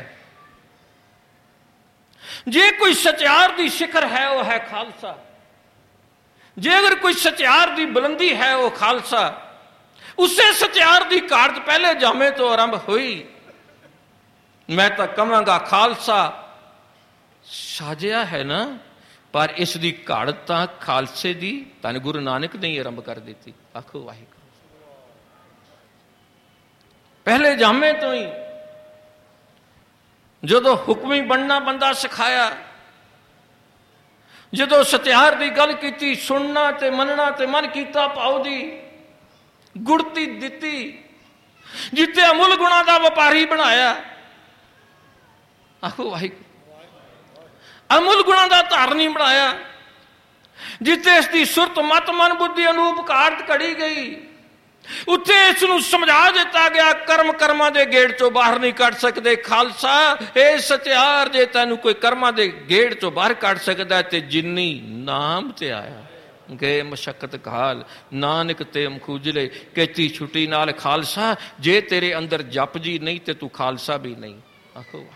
जे कोई सचियार दी शिखर है वह है खालसा, जे अगर कोई सचियार दी बुलंदी है वह खालसा। उसे सचियार दी घाड़त पहले जामे तो आरंभ हुई। मैं तो कहांगा खालसा साजिया है ना, पर इसकी घाड़त तो खालसे दी धन गुरु नानक ने आरंभ कर दी। आखो वाहिगुरू। पहले जामे तो ही जदों हुक्मी बनना बंदा सिखाया, जदों सत्यार की गल की सुनना ते मनना ते मन किया पाओ दी गुड़ती दिती, जिते अमुल गुणा का व्यापारी बनाया। आखो वाहिगुरू। अमुल गुणा का धारनी बनाया, जिते इसकी सुरत मत मन बुद्धि अनूप घाड़त कड़ी गई, उत्थे इसनूं समझा दिता गया कर्म कर्मां दे गेड़ चों बाहर नहीं कढ़ सकते। खालसा ए सत्यार, जे तैनूं कोई कर्मां दे गेड़ चों बाहर कढ़ सकदा है ते जिन्नी नाम ते आया गए मशक्कत घाल, नानक ते मखूजले कहती छुट्टी नाल। खालसा जे तेरे अंदर जप जी नहीं ते तू खालसा भी नहीं। आखो भाई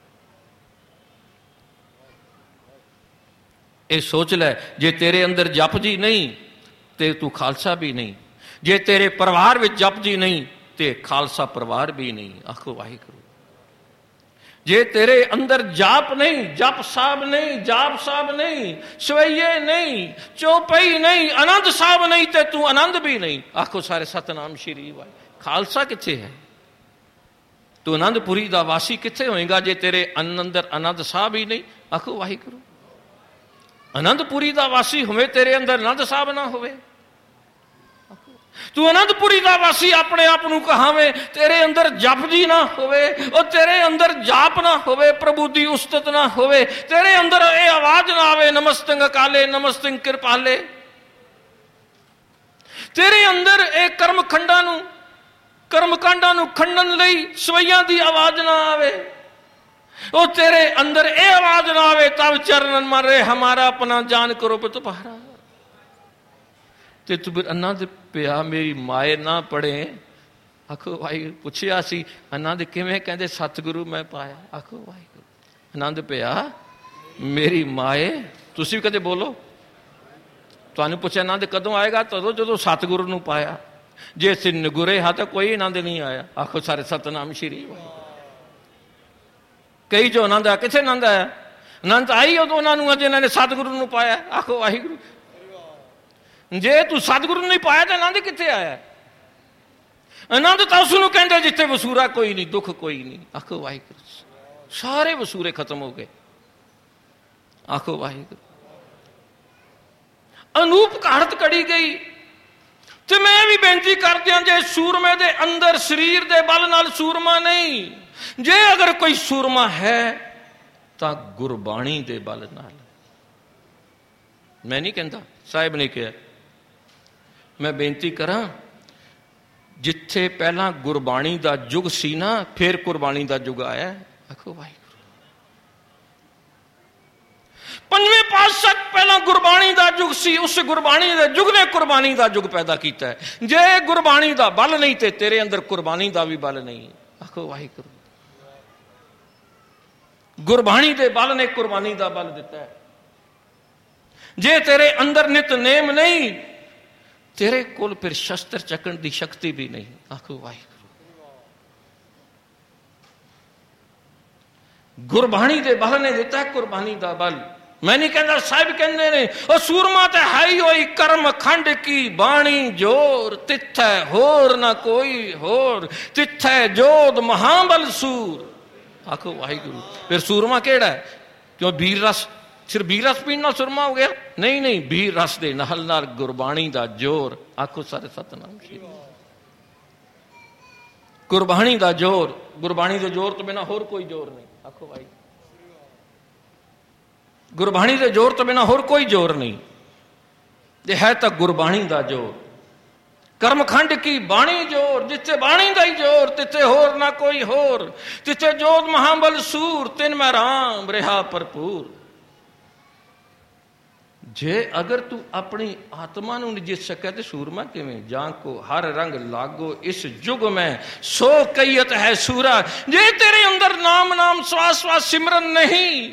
ये सोच लै, जे तेरे अंदर जप जी नहीं ते तू खालसा भी नहीं, जे तेरे परिवार में जप जी नहीं ते खालसा परिवार भी नहीं। आखो वाहिगुरू। जे तेरे अंदर जाप नहीं, जप साहब नहीं, जाप साहब नहीं, सवैये नहीं, चौपाई नहीं, आनंद साहब नहीं ते तू आनंद भी नहीं। आखो सारे सतनाम श्री वाहे। खालसा किथे है? तू आनंदपुरी दा वासी किथे होएगा जे तेरे अंदर आनंद साहब ही नहीं। आखो वाहिगुरू। आनंदपुरी दा वासी होवे तेरे अंदर आनंद साहब ना होवे। तू आनंदपुरी दा वासी अपने आप नूं कहावे, तेरे अंदर जप जी ना होवे, और तेरे अंदर जाप ना होवे, प्रभु दी उस्तत ना होवे, तेरे अंदर ये आवाज ना आवे नमस्तंग काले नमस्तंग कृपाले, तेरे अंदर ये कर्म खंडा नूं कर्म कांडा नूं खंडन लई सवैयां दी आवाज ना आवे, और तेरे अंदर ये आवाज ना आवे तब चरणन मारे हमारा अपना जान करो तुम्हारा। ते तू फिर आनंद पिया मेरी माए ना पढ़े। आखो भाई पुछया सी आनंद किवें, कहंदे सतगुरु मैं पाया। आखो भाई आनंद पिया मेरी माए। तुसी भी कदे बोलो, तुहानूं पुछया आनंद कदों आएगा? तदों जदों सतगुरु नूं पाया। जे असीं नगुरे हा तो कोई आनंद नहीं आया। आखो सारे सतनाम श्री। कई जो आनंद आया, किथे आनंद आया? आनंद आई उदों उन्होंने जिन्होंने सतगुरु नूं पाया। आखो वाहिगुरू। जे तू सतगुरु नहीं पाया तो आनंद किथे आया? ਆਨੰਦ ਤਾਂ ਉਸ ਨੂੰ ਕਹਿੰਦੇ ਜਿੱਥੇ ਵਸੂਰਾ ਕੋਈ ਨਹੀਂ, ਦੁੱਖ ਕੋਈ ਨਹੀਂ। ਆਖੋ ਵਾਹਿਗੁਰੂ। ਸਾਰੇ ਵਸੂਰੇ ਖਤਮ ਹੋ ਗਏ। ਆਖੋ ਵਾਹਿਗੁਰੂ। ਅਨੂਪ ਘਾੜਤ ਕੜੀ ਗਈ। ਤੇ ਮੈਂ ਵੀ ਬੇਨਤੀ ਕਰਦਿਆਂ, ਜੇ ਸੂਰਮੇ ਦੇ ਅੰਦਰ ਸਰੀਰ ਦੇ ਬਲ ਨਾਲ ਸੂਰਮਾ ਨਹੀਂ, ਜੇ ਅਗਰ ਕੋਈ ਸੂਰਮਾ ਹੈ ਤਾਂ ਗੁਰਬਾਣੀ ਦੇ ਬਲ ਨਾਲ। ਮੈਂ ਨਹੀਂ ਕਹਿੰਦਾ, ਸਾਹਿਬ ਨੇ ਕਿਹਾ। ਮੈਂ ਬੇਨਤੀ ਕਰਾਂ, ਜਿੱਥੇ ਪਹਿਲਾਂ ਗੁਰਬਾਣੀ ਦਾ ਯੁੱਗ ਸੀ ਨਾ, ਫਿਰ ਗੁਰਬਾਣੀ ਦਾ ਯੁੱਗ ਆਇਆ। ਆਖੋ ਵਾਹਿਗੁਰੂ। ਪੰਜਵੇਂ ਪਾਤਸ਼ਾਹ ਪਹਿਲਾਂ ਗੁਰਬਾਣੀ ਦਾ ਯੁੱਗ ਸੀ, ਉਸ ਗੁਰਬਾਣੀ ਦੇ ਯੁੱਗ ਨੇ ਕੁਰਬਾਨੀ ਦਾ ਯੁੱਗ ਪੈਦਾ ਕੀਤਾ। ਜੇ ਗੁਰਬਾਣੀ ਦਾ ਬਲ ਨਹੀਂ ਤੇ ਤੇਰੇ ਅੰਦਰ ਕੁਰਬਾਨੀ ਦਾ ਵੀ ਬਲ ਨਹੀਂ। ਆਖੋ ਵਾਹਿਗੁਰੂ। ਗੁਰਬਾਣੀ ਦੇ ਬਲ ਨੇ ਕੁਰਬਾਨੀ ਦਾ ਬਲ ਦਿੱਤਾ। ਜੇ ਤੇਰੇ ਅੰਦਰ ਨਿਤਨੇਮ ਨਹੀਂ, ਤੇਰੇ ਕੋਲ ਫਿਰ ਸ਼ਸਤਰ ਚੱਕਣ ਦੀ ਸ਼ਕਤੀ ਵੀ ਨਹੀਂ। ਆਖੋ ਵਾਹਿਗੁਰੂ। ਗੁਰਬਾਣੀ ਦੇ ਬਲ ਨੇ ਦਿੱਤਾ ਕੁਰਬਾਨੀ ਦਾ ਬਲ। ਮੈਂ ਨਹੀਂ ਕਹਿੰਦਾ, ਸਾਹਿਬ ਕਹਿੰਦੇ ਨੇ ਉਹ ਸੂਰਮਾ ਤੇ ਹੈ ਹੀ ਹੋਈ ਕਰਮ ਖੰਡ ਕੀ ਬਾਣੀ ਜੋਰ, ਤਿੱਥੈ ਹੋਰ ਨਾ ਕੋਈ ਹੋਰ, ਤਿੱਥੈ ਜੋਧ ਮਹਾਬਲ ਸੂਰ। ਆਖੋ ਵਾਹਿਗੁਰੂ। ਫਿਰ ਸੂਰਮਾ ਕਿਹੜਾ ਹੈ? ਕਿਉਂ ਵੀਰ ਰਸ, ਸਿਰ ਵੀਰ ਰਸ ਪੀਣ ਨਾਲ ਸੂਰਮਾ ਹੋ ਗਿਆ? ਨਹੀਂ ਨਹੀਂ, ਵੀਰ ਰਸ ਦੇ ਨਾਲ ਨਾਲ ਗੁਰਬਾਣੀ ਦਾ ਜ਼ੋਰ। ਆਖੋ ਸਾਰੇ ਸਤਿਨਾਮ ਸ੍ਰੀ। ਗੁਰਬਾਣੀ ਦਾ ਜ਼ੋਰ। ਗੁਰਬਾਣੀ ਦੇ ਜ਼ੋਰ ਤੋਂ ਬਿਨਾਂ ਹੋਰ ਕੋਈ ਜ਼ੋਰ ਨਹੀਂ। ਆਖੋ ਵਾਹਿਗੁਰੂ। ਗੁਰਬਾਣੀ ਦੇ ਜ਼ੋਰ ਤੋਂ ਬਿਨਾਂ ਹੋਰ ਕੋਈ ਜ਼ੋਰ ਨਹੀਂ। ਜੇ ਹੈ ਤਾਂ ਗੁਰਬਾਣੀ ਦਾ ਜ਼ੋਰ। ਕਰਮਖੰਡ ਕੀ ਬਾਣੀ ਜੋਰ, ਜਿੱਥੇ ਬਾਣੀ ਦਾ ਹੀ ਜੋਰ, ਤਿੱਥੇ ਹੋਰ ਨਾ ਕੋਈ ਹੋਰ, ਤਿੱਥੇ ਜੋਤ ਮਹਾਬਲ ਸੂਰ, ਤਿਨ ਮੈਂ ਰਾਮ ਰਿਹਾ ਭਰਪੂਰ। ਜੇ ਅਗਰ ਤੂੰ ਆਪਣੀ ਆਤਮਾ ਨੂੰ ਨਹੀਂ ਜਿੱਤ ਸਕਿਆ ਤੇ ਸੂਰਮਾ ਕਿਵੇਂ? ਜਾਂ ਕੋ ਹਰ ਰੰਗ ਲਾਗੋ ਇਸ ਯੁਗ ਮੈਂ, ਸੋ ਕਈਅਤ ਹੈ ਸੂਰਾ। ਜੇ ਤੇਰੇ ਅੰਦਰ ਨਾਮ ਨਾਮ ਸਵਾਸ ਸਵਾਸ ਸਿਮਰਨ ਨਹੀਂ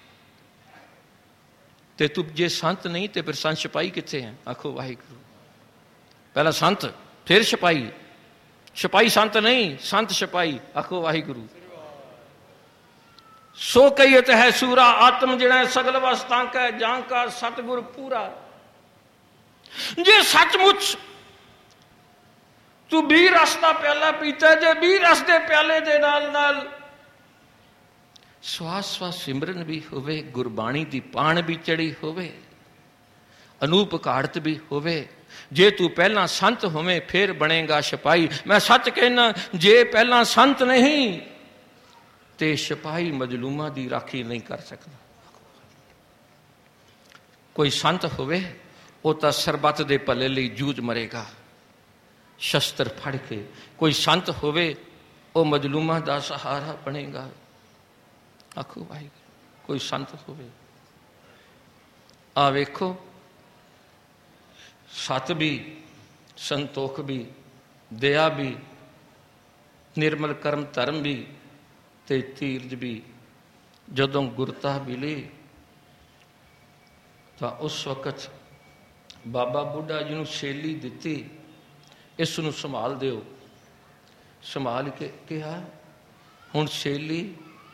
ਤੇ ਤੂੰ ਜੇ ਸੰਤ ਨਹੀਂ ਤੇ ਫਿਰ ਸੰਤ ਸਿਪਾਹੀ ਕਿੱਥੇ ਹੈ? ਆਖੋ ਵਾਹਿਗੁਰੂ। ਪਹਿਲਾਂ ਸੰਤ ਫਿਰ ਸਿਪਾਹੀ। ਸਿਪਾਹੀ ਸੰਤ ਨਹੀਂ, ਸੰਤ ਸਿਪਾਹੀ। ਆਖੋ ਵਾਹਿਗੁਰੂ। ਸੋ ਕਹੀਏ ਤੇ ਹੈ ਸੂਰਾ, ਆਤਮ ਜਿਹੜਾ ਸਗਲ ਵਸ ਤਾਂਕੈ, ਜਾਂ ਕਾ ਸਤਿਗੁਰ ਪੂਰਾ। ਜੇ ਸੱਚਮੁੱਚ ਤੂੰ ਵੀਹ ਰਸ ਦਾ ਪਿਆਲਾ ਪੀਤਾ, ਜੇ ਵੀਹ ਰਸ ਦੇ ਪਿਆਲੇ ਦੇ ਨਾਲ ਨਾਲ ਸਵਾਸ ਸਵਾਸ ਸਿਮਰਨ ਵੀ ਹੋਵੇ, ਗੁਰਬਾਣੀ ਦੀ ਪਾਣ ਵੀ ਚੜੀ ਹੋਵੇ, ਅਨੂਪ ਘਾੜਤ ਵੀ ਹੋਵੇ, ਜੇ ਤੂੰ ਪਹਿਲਾਂ ਸੰਤ ਹੋਵੇਂ ਫਿਰ ਬਣੇਗਾ ਸਿਪਾਹੀ। ਮੈਂ ਸੱਚ ਕਹਿਣਾ, ਜੇ ਪਹਿਲਾਂ ਸੰਤ ਨਹੀਂ ਤੇ ਸਿਪਾਹੀ ਮਜਲੂਮਾਂ ਦੀ ਰਾਖੀ ਨਹੀਂ ਕਰ ਸਕਦਾ। ਕੋਈ ਸੰਤ ਹੋਵੇ ਉਹ ਤਾਂ ਸਰਬੱਤ ਦੇ ਭਲੇ ਲਈ ਜੂਝ ਮਰੇਗਾ ਸ਼ਸਤਰ ਫੜ ਕੇ। ਕੋਈ ਸੰਤ ਹੋਵੇ ਉਹ ਮਜਲੂਮਾਂ ਦਾ ਸਹਾਰਾ ਬਣੇਗਾ। ਆਖੋ ਵਾਹਿਗੁਰੂ। ਕੋਈ ਸੰਤ ਹੋਵੇ। ਆ ਵੇਖੋ, ਸਤ ਵੀ, ਸੰਤੋਖ ਵੀ, ਦਇਆ ਵੀ, ਨਿਰਮਲ ਕਰਮ ਧਰਮ ਵੀ ਤੇ ਧੀਰਜ ਵੀ ਜਦੋਂ ਗੁਰਤਾ ਮਿਲੀ ਤਾਂ ਉਸ ਵਕਤ ਬਾਬਾ ਬੁੱਢਾ ਜੀ ਨੂੰ ਛੇਲੀ ਦਿੱਤੀ, ਇਸ ਨੂੰ ਸੰਭਾਲ ਦਿਓ। ਸੰਭਾਲ ਕੇ ਕਿਹਾ, ਹੁਣ ਛੇਲੀ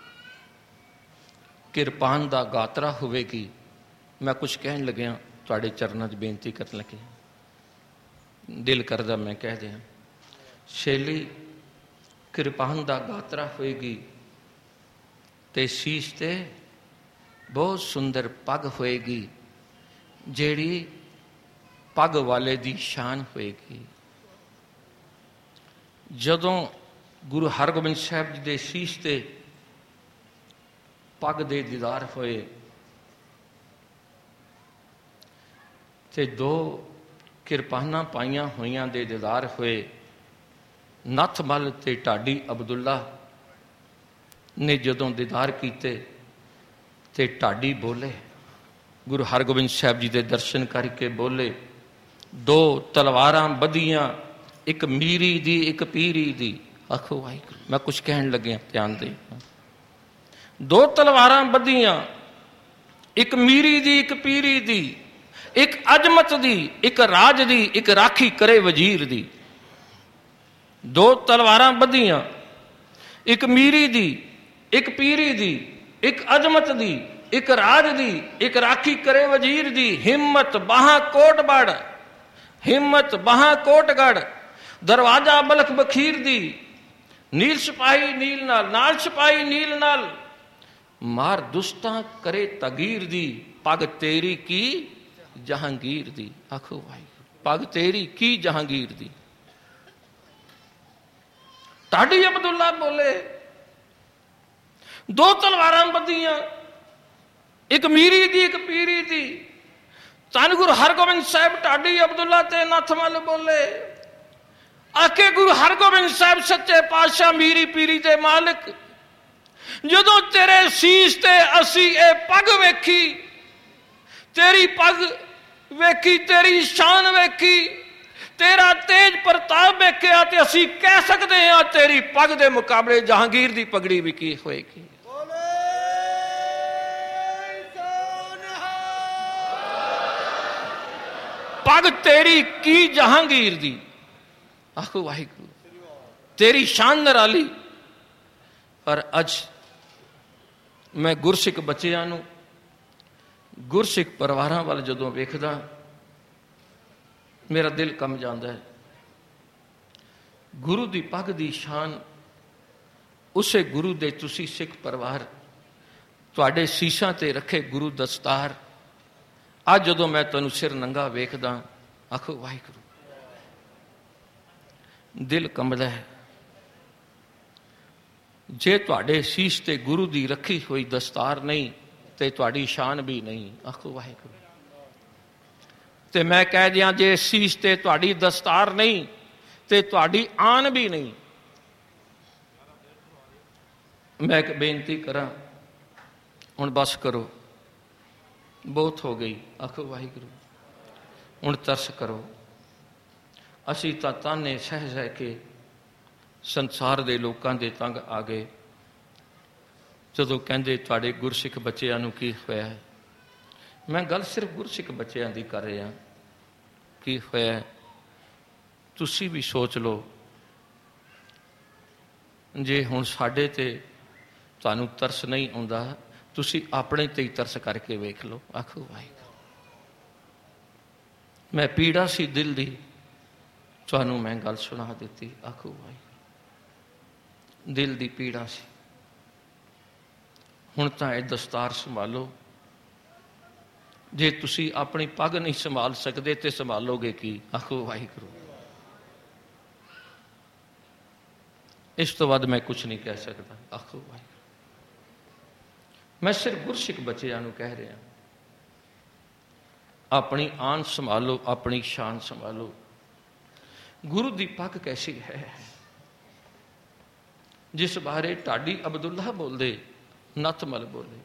ਕਿਰਪਾਨ ਦਾ ਗਾਤਰਾ ਹੋਵੇਗੀ। ਮੈਂ ਕੁਝ ਕਹਿਣ ਲੱਗਿਆ, ਤੁਹਾਡੇ ਚਰਨਾਂ 'ਚ ਬੇਨਤੀ ਕਰਨ ਲੱਗੇ, ਦਿਲ ਕਰਦਾ ਮੈਂ ਕਹਿ ਦਿਆਂ। ਛੇਲੀ ਕਿਰਪਾਨ ਦਾ ਗਾਤਰਾ ਹੋਏਗੀ ਤੇ ਸੀਸ ਤੇ ਬਹੁਤ ਸੁੰਦਰ ਪੱਗ ਹੋਏਗੀ, ਜਿਹੜੀ ਪੱਗ ਵਾਲੇ ਦੀ ਸ਼ਾਨ ਹੋਏਗੀ। ਜਦੋਂ ਗੁਰੂ ਹਰਗੋਬਿੰਦ ਸਾਹਿਬ ਜੀ ਦੇ ਸੀਸ ਤੇ ਪੱਗ ਦੇ ਦੀਦਾਰ ਹੋਏ ਤੇ ਦੋ ਕਿਰਪਾਨਾਂ ਪਾਈਆਂ ਹੋਈਆਂ ਦੇ ਦੀਦਾਰ ਹੋਏ, ਨੱਥਮਲ ਤੇ ਢਾਡੀ ਅਬਦੁੱਲਾ ਨੇ ਜਦੋਂ ਦੀਦਾਰ ਕੀਤੇ ਤੇ ਢਾਡੀ ਬੋਲੇ, ਗੁਰੂ ਹਰਗੋਬਿੰਦ ਸਾਹਿਬ ਜੀ ਦੇ ਦਰਸ਼ਨ ਕਰਕੇ ਬੋਲੇ, ਦੋ ਤਲਵਾਰਾਂ ਬੱਧੀਆਂ, ਇੱਕ ਮੀਰੀ ਦੀ ਇੱਕ ਪੀਰੀ ਦੀ। ਆਖੋ ਵਾਹਿਗੁਰੂ। ਮੈਂ ਕੁਝ ਕਹਿਣ ਲੱਗਿਆ, ਧਿਆਨ ਦੇ। ਦੋ ਤਲਵਾਰਾਂ ਬੱਧੀਆਂ, ਇੱਕ ਮੀਰੀ ਦੀ ਇੱਕ ਪੀਰੀ ਦੀ, ਇੱਕ ਅਜਮਤ ਦੀ ਇੱਕ ਰਾਜ ਦੀ, ਇੱਕ ਰਾਖੀ ਕਰੇ ਵਜ਼ੀਰ ਦੀ। ਦੋ ਤਲਵਾਰਾਂ ਬੱਧੀਆਂ, ਇੱਕ ਮੀਰੀ ਦੀ ਇੱਕ ਪੀਰੀ ਦੀ, ਇੱਕ ਅਜਮਤ ਦੀ ਇੱਕ ਰਾਜ ਦੀ, ਇੱਕ ਰਾਖੀ ਕਰੇ ਵਜ਼ੀਰ ਦੀ। ਹਿੰਮਤ ਬਾਹਾਂ ਕੋਟਗੜ, ਹਿੰਮਤ ਬਾਹਾਂ ਕੋਟਗੜ, दरवाजा मलक बखीर दी, नील सिपाही नील नाल, नाल सिपाही नील नाल, मार दुष्टा करे तगीर दी, पग तेरी की जहांगीर दी। आखो भाई, पग तेरी की जहांगीर दी। ढाडी अब्दुल्ला बोले, दो तलवारां बधियां, एक मीरी दी एक पीरी दी। धन गुरु हरगोबिंद साहब ढाडी अब्दुल्ला ते नथमल बोले, आके गुरु हरगोबिंद साहब सच्चे पातशाह मीरी पीरी दे मालिक, जदों तेरे सीस ते असी ए पग वेखी, तेरी पग वेखी, तेरी शान वेखी, तेरा तेज प्रताप वेखिया, ते असी कह सकते हैं तेरी पग दे मुकाबले जहांगीर दी पगड़ी भी की होएगी। पग तेरी की जहांगीर दी। आखो वाहिगुरू, तेरी शान निराली। पर अज मैं गुरसिख बच्चियां नूं, गुरसिख परिवारां वाल जदों वेखदा, मेरा दिल कम जाता है। गुरु दी पग दी शान, उसे गुरु दे तुसी सिख परिवार तुहाडे सीसां ते रखे गुरु दस्तार, अज जदों मैं तुहानूं सिर नंगा वेखदा, आखो वाहिगुरू, दिल कंबदा है। जे तुहाडे सीस ते गुरु दी रखी हुई दस्तार नहीं ते तुहाडी शान भी नहीं। आखो वाहिगुरू। ते मैं कह दियां, जे सीस ते तुहाडी दस्तार नहीं ते तुहाडी आन भी नहीं। मैं एक बेनती करा, हुण बस करो, बहुत हो गई। आखो वाहिगुरू, हुण तरस करो। असी तां ताने सह सह के संसार दे लोकां दे तंग आ गए, जदों कहंदे तुहाडे गुरसिख बच्चिआं नूं की होया है। मैं गल सिर्फ गुरसिख बच्चिआं दी कर रहा, की होया है तुसी भी सोच लो। जे हुण साडे ते तुहानूं तरस नहीं आउंदा, तुसी अपने ते ही तरस करके वेख लो। आखो वाहिगुरू, मैं पीड़ा सी दिल दी, तुहानूं मैं गल सुना दित्ती। आखो वाहिगुरू, दिल दी पीड़ा सी। हुण तां इह दस्तार संभालो। जे तुसी अपनी पग नहीं संभाल सकते तो संभालोगे की? आखो वाहिगुरू। इस तो वध मैं कुछ नहीं कह सकता। आखो वाहिगुरू। मैं सिर्फ गुरसिख बच्चिआं नूं कह रहा, अपनी आन संभालो, अपनी शान संभालो। गुरु दी पग कैसी है, जिस बारे ढाडी अब्दुल्ला बोलदे, नथमल बोले,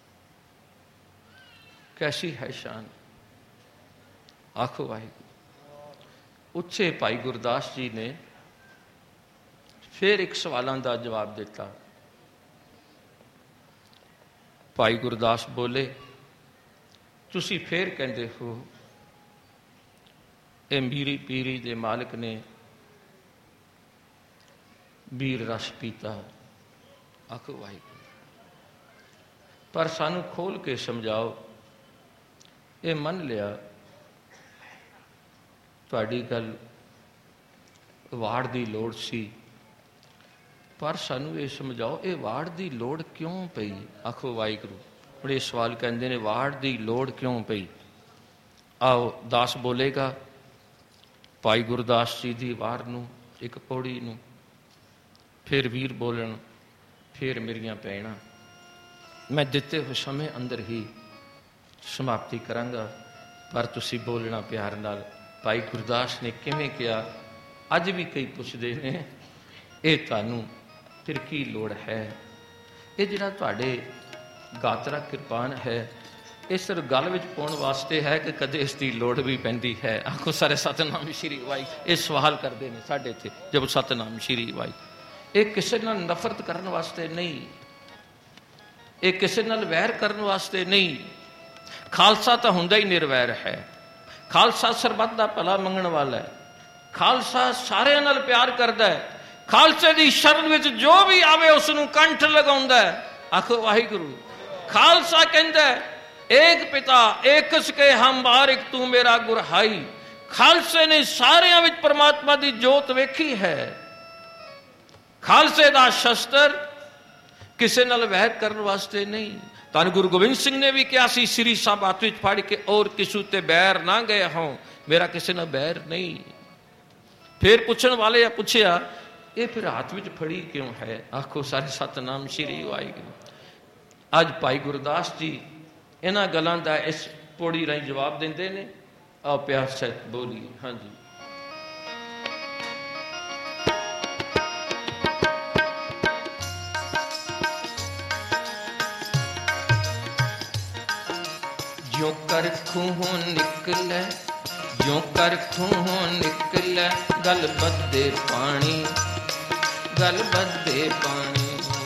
कैसी है शान। आखो वाहिगुरू। उच्चे भाई गुरदास जी ने फिर एक सवालों का जवाब दिता। भाई गुरदास बोले, तुसी फिर कहते हो ये मीरी पीरी दे मालिक ने बीर रस पीता। आखो वाहिगुरू। पर सानू खोल के समझाओ, ये मन लिया तुहाडी गल वाड़ की लोड़ सी, पर सानू ये समझाओ ये वाड़ की लोड़ क्यों पई। आखो वाहिगुरू। बड़े सवाल कहते हैं, वाड़ की लोड़ क्यों पई। आओ दास बोलेगा भाई गुरदास जी की वार नूं, एक पौड़ी नूं, फिर वीर बोलन, फिर मेरियां भैणां। मैं दिते हुए समय अंदर ही समाप्ति करांगा, पर तुसी बोलना प्यार नाल। भाई गुरदास ने किवें किया, अज भी कई पुछदे ने, ये तुहानूं फिर की लोड़ है। ये जिहड़ा तुहाडे गात्रा किरपान है, ये सिर्फ गल विच पाउण वास्ते है कि कदे इसकी लोड़ भी पैंदी है। आखो सारे सतनाम श्री वाई। ये सवाल करते हैं साडे इत्थे, जब सतनाम श्री वाई। ये किसी नाल नफरत करने वास्ते नहीं, ये किसी नाल वैर करने वास्ते नहीं। खालसा तो हुंदा ही निर्वैर है। खालसा सरबत दा भला मंगण वाला है। खालसा सारे नाल प्यार करता है। खालसे दी शरण विच जो भी आवे उसनूं कंठ लगाउंदा है। आखो वाहिगुरू। खालसा कहंदा है, एक पिता एक के हम बार, एक तू मेरा गुरहाई। ਖਾਲਸੇ ਨੇ ਸਾਰਿਆਂ ਵਿੱਚ ਪਰਮਾਤਮਾ ਦੀ ਜੋਤ ਵੇਖੀ ਹੈ। ਖਾਲਸੇ ਦਾ ਸ਼ਸਤਰ ਕਿਸੇ ਨਾਲ ਵੈਰ ਕਰਨ ਵਾਸਤੇ ਨਹੀਂ। ਧੰਨ ਗੁਰੂ ਗੋਬਿੰਦ ਸਿੰਘ ਨੇ ਵੀ ਕਿਹਾ ਸੀ, ਸ੍ਰੀ ਸਾਹਿਬ ਹੱਥ ਵਿੱਚ ਫੜ ਕੇ, ਔਰ ਕਿਸੂ ਤੇ ਬੈਰ ਨਾ ਗਏ ਹੋਂ, ਮੇਰਾ ਕਿਸੇ ਨਾਲ ਬੈਰ ਨਹੀਂ। ਫਿਰ ਪੁੱਛਣ ਵਾਲੇ ਆ ਪੁੱਛਿਆ, ਇਹ ਫਿਰ ਹੱਥ ਵਿੱਚ ਫੜੀ ਕਿਉਂ ਹੈ? ਆਖੋ ਸਾਰੇ ਸਤਨਾਮ ਸ੍ਰੀ ਵਾਹਿਗੁਰੂ। ਅੱਜ ਭਾਈ ਗੁਰਦਾਸ ਜੀ ਇਹਨਾਂ ਗੱਲਾਂ ਦਾ ਇਸ ਪੌੜੀ ਰਾਹੀਂ ਜਵਾਬ ਦਿੰਦੇ ਨੇ। ਆਓ ਪਿਆਰ ਸਹਿਤ ਬੋਲੀਏ। ਹਾਂਜੀ। ज्यों कर खूहों निकले, ज्यों कर खूहों निकले, गल बदे पानी, गल बदे पानी।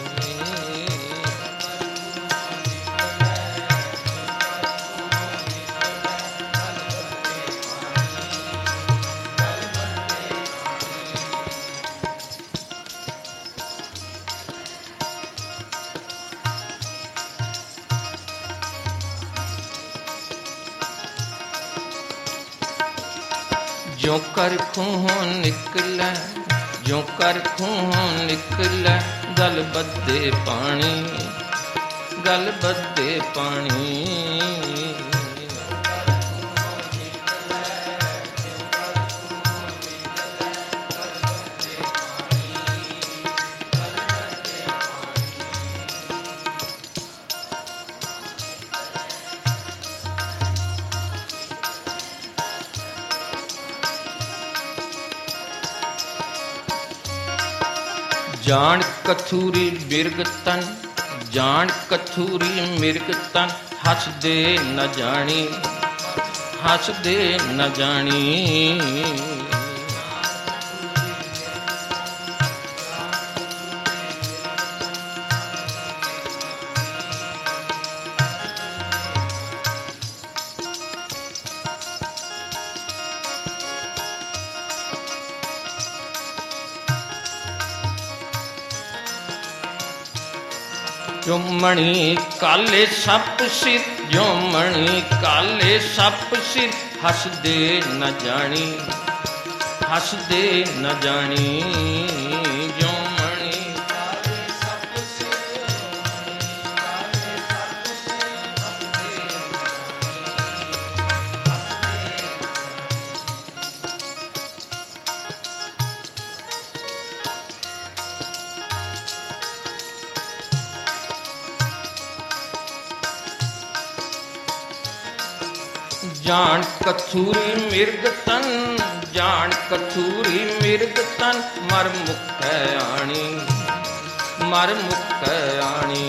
ज्यों कर खूहों निकले, ज्यों कर खूहों निकले, गल बदे पानी, गल बदे पानी। जान कथूरी बिरग तन, जान कथूरी मिर्ग तन, हस दे न जानी, हस दे न जानी। जो मणि काले सप सिर, जो मणि काले सप सिर, हस दे न जानी, हस दे न जानी। जो मणि काले सप सिर, काले सप सिर, हस दे जान कथूरी मिर्ग तन, जान कथूरी मिर्ग तन, मर मुख आणी, मर मुख आणी।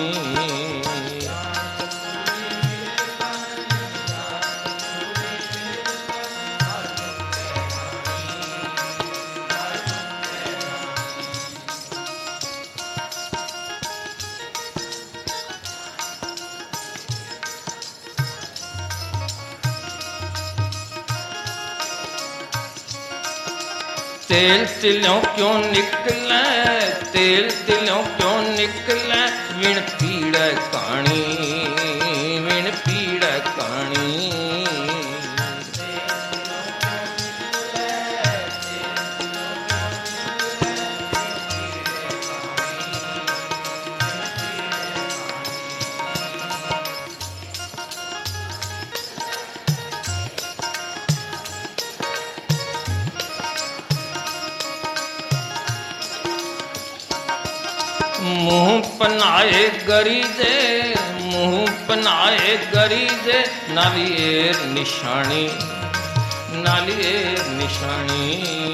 तेल तिलों क्यों निकले, तेल तिलों क्यों निकले, विण पीड़ काणी, विण पीड़ काणी। मुँह पनाए गरीजे, मुँह पनाए गरीजे, नालिएर निशानी, नालिएर निशानी।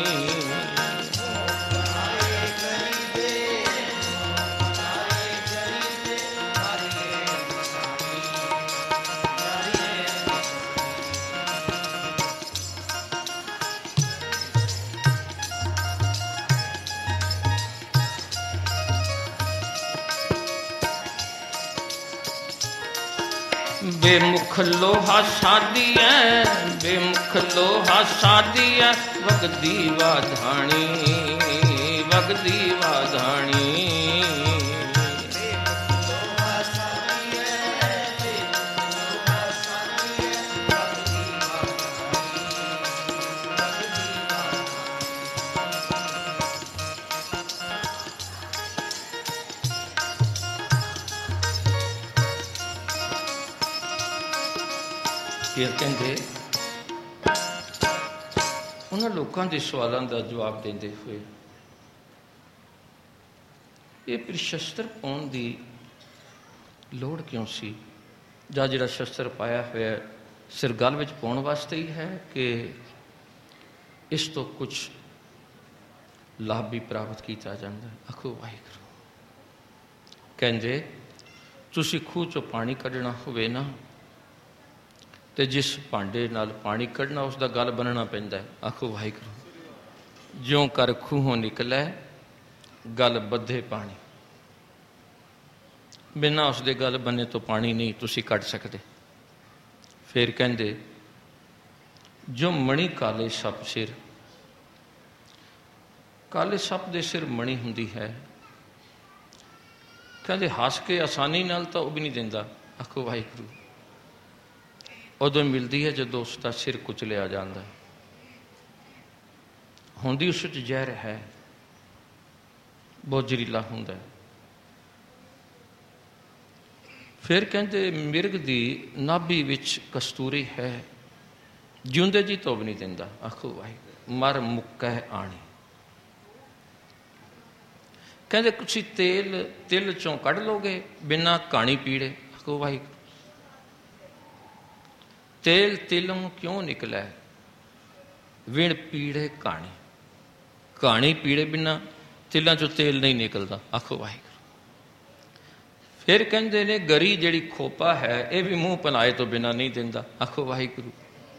बेमुख लोहा शादी है, बेमुख लोहा शादी है, वगदी वाधाणी, वगदी वाधाणी। ਫਿਰ ਕਹਿੰਦੇ ਉਹਨਾਂ ਲੋਕਾਂ ਦੇ ਸਵਾਲਾਂ ਦਾ ਜਵਾਬ ਦਿੰਦੇ ਹੋਏ, ਇਹ ਫਿਰ ਸ਼ਸਤਰ ਪਾਉਣ ਦੀ ਲੋੜ ਕਿਉਂ ਸੀ? ਜਾਂ ਜਿਹੜਾ ਸ਼ਸਤਰ ਪਾਇਆ ਹੋਇਆ ਸਿਰ ਗਲ ਵਿੱਚ ਪਾਉਣ ਵਾਸਤੇ ਹੀ ਹੈ ਕਿ ਇਸ ਤੋਂ ਕੁਛ ਲਾਭ ਵੀ ਪ੍ਰਾਪਤ ਕੀਤਾ ਜਾਂਦਾ? ਆਖੋ ਵਾਹਿਗੁਰੂ। ਕਹਿੰਦੇ ਤੁਸੀਂ ਖੂਹ ਚੋਂ ਪਾਣੀ ਕੱਢਣਾ ਹੋਵੇ ਨਾ, ਤੇ ਜਿਸ ਭਾਂਡੇ ਨਾਲ ਪਾਣੀ ਕੱਢਣਾ ਉਸ ਦਾ ਗਲ ਬੰਨਣਾ ਪੈਂਦਾ। ਆਖੋ ਵਾਹਿਗੁਰੂ। ਜਿਉਂ ਕਰ ਖੂਹੋਂ ਨਿਕਲੇ ਗਲ ਬੱਧੇ ਪਾਣੀ, ਬਿਨਾਂ ਉਸ ਦੇ ਗਲ ਬੰਨੇ ਤੋਂ ਪਾਣੀ ਨਹੀਂ ਤੁਸੀਂ ਕੱਢ ਸਕਦੇ। ਫਿਰ ਕਹਿੰਦੇ ਜੋ ਮਣੀ ਕਾਲੇ ਸੱਪ ਸਿਰ, ਕਾਲੇ ਸੱਪ ਦੇ ਸਿਰ ਮਣੀ ਹੁੰਦੀ ਹੈ, ਕਹਿੰਦੇ ਹੱਸ ਕੇ ਆਸਾਨੀ ਨਾਲ ਤਾਂ ਉਹ ਵੀ ਨਹੀਂ ਦਿੰਦਾ। ਆਖੋ ਵਾਹਿਗੁਰੂ। ਉਦੋਂ ਮਿਲਦੀ ਹੈ ਜਦੋਂ ਉਸ ਦਾ ਸਿਰ ਕੁਚਲਿਆ ਜਾਂਦਾ, ਹੁੰਦੀ ਉਸ ਵਿੱਚ ਜ਼ਹਿਰ ਹੈ, ਬਹੁਤ ਜ਼ਹਿਰੀਲਾ ਹੁੰਦਾ। ਫਿਰ ਕਹਿੰਦੇ ਮਿਰਗ ਦੀ ਨਾਭੀ ਵਿੱਚ ਕਸਤੂਰੀ ਹੈ, ਜਿਉਂਦੇ ਜੀ ਤੋਂ ਵੀ ਨਹੀਂ ਦਿੰਦਾ। ਆਖੋ ਵਾਹਿਗੁਰੂ। ਮਰ ਮੁੱਕੈ ਆਣੀ, ਕਹਿੰਦੇ ਤੁਸੀਂ ਤੇਲ ਤਿਲ ਚੋਂ ਕੱਢ ਲੋਗੇ ਬਿਨਾਂ ਕਹਾਣੀ ਪੀੜੇ। ਆਖੋ ਵਾਹਿਗੁਰੂ। ਤੇਲ ਤਿਲੋਂ ਕਿਉਂ ਨਿਕਲੇ ਵਿਣ ਪੀੜੇ ਕਹਾਣੀ, ਕਹਾਣੀ ਪੀੜੇ ਬਿਨਾਂ ਤਿਲਾਂ ਚੋਂ ਤੇਲ ਨਹੀਂ ਨਿਕਲਦਾ। ਆਖੋ ਵਾਹਿਗੁਰੂ। ਫਿਰ ਕਹਿੰਦੇ ਨੇ ਗਰੀ ਜਿਹੜੀ ਖੋਪਾ ਹੈ ਇਹ ਵੀ ਮੂੰਹ ਪਨਾਏ ਤੋਂ ਬਿਨਾਂ ਨਹੀਂ ਦਿੰਦਾ। ਆਖੋ ਵਾਹਿਗੁਰੂ।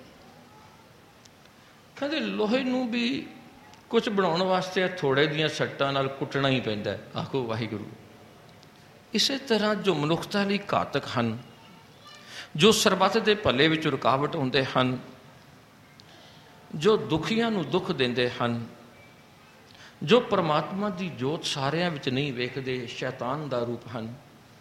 ਕਹਿੰਦੇ ਲੋਹੇ ਨੂੰ ਵੀ ਕੁਛ ਬਣਾਉਣ ਵਾਸਤੇ ਥੋੜੇ ਦੀਆਂ ਸੱਟਾਂ ਨਾਲ ਕੁੱਟਣਾ ਹੀ ਪੈਂਦਾ। ਆਖੋ ਵਾਹਿਗੁਰੂ। ਇਸੇ ਤਰ੍ਹਾਂ ਜੋ ਮਨੁੱਖਤਾ ਲਈ ਘਾਤਕ ਹਨ, ਜੋ ਸਰਬੱਤ ਦੇ ਭਲੇ ਵਿੱਚ ਰੁਕਾਵਟ ਹੁੰਦੇ ਹਨ, ਜੋ ਦੁਖੀਆਂ ਨੂੰ ਦੁੱਖ ਦਿੰਦੇ ਹਨ, ਜੋ ਪਰਮਾਤਮਾ ਦੀ ਜੋਤ ਸਾਰਿਆਂ ਵਿੱਚ ਨਹੀਂ ਵੇਖਦੇ, ਸ਼ੈਤਾਨ ਦਾ ਰੂਪ ਹਨ,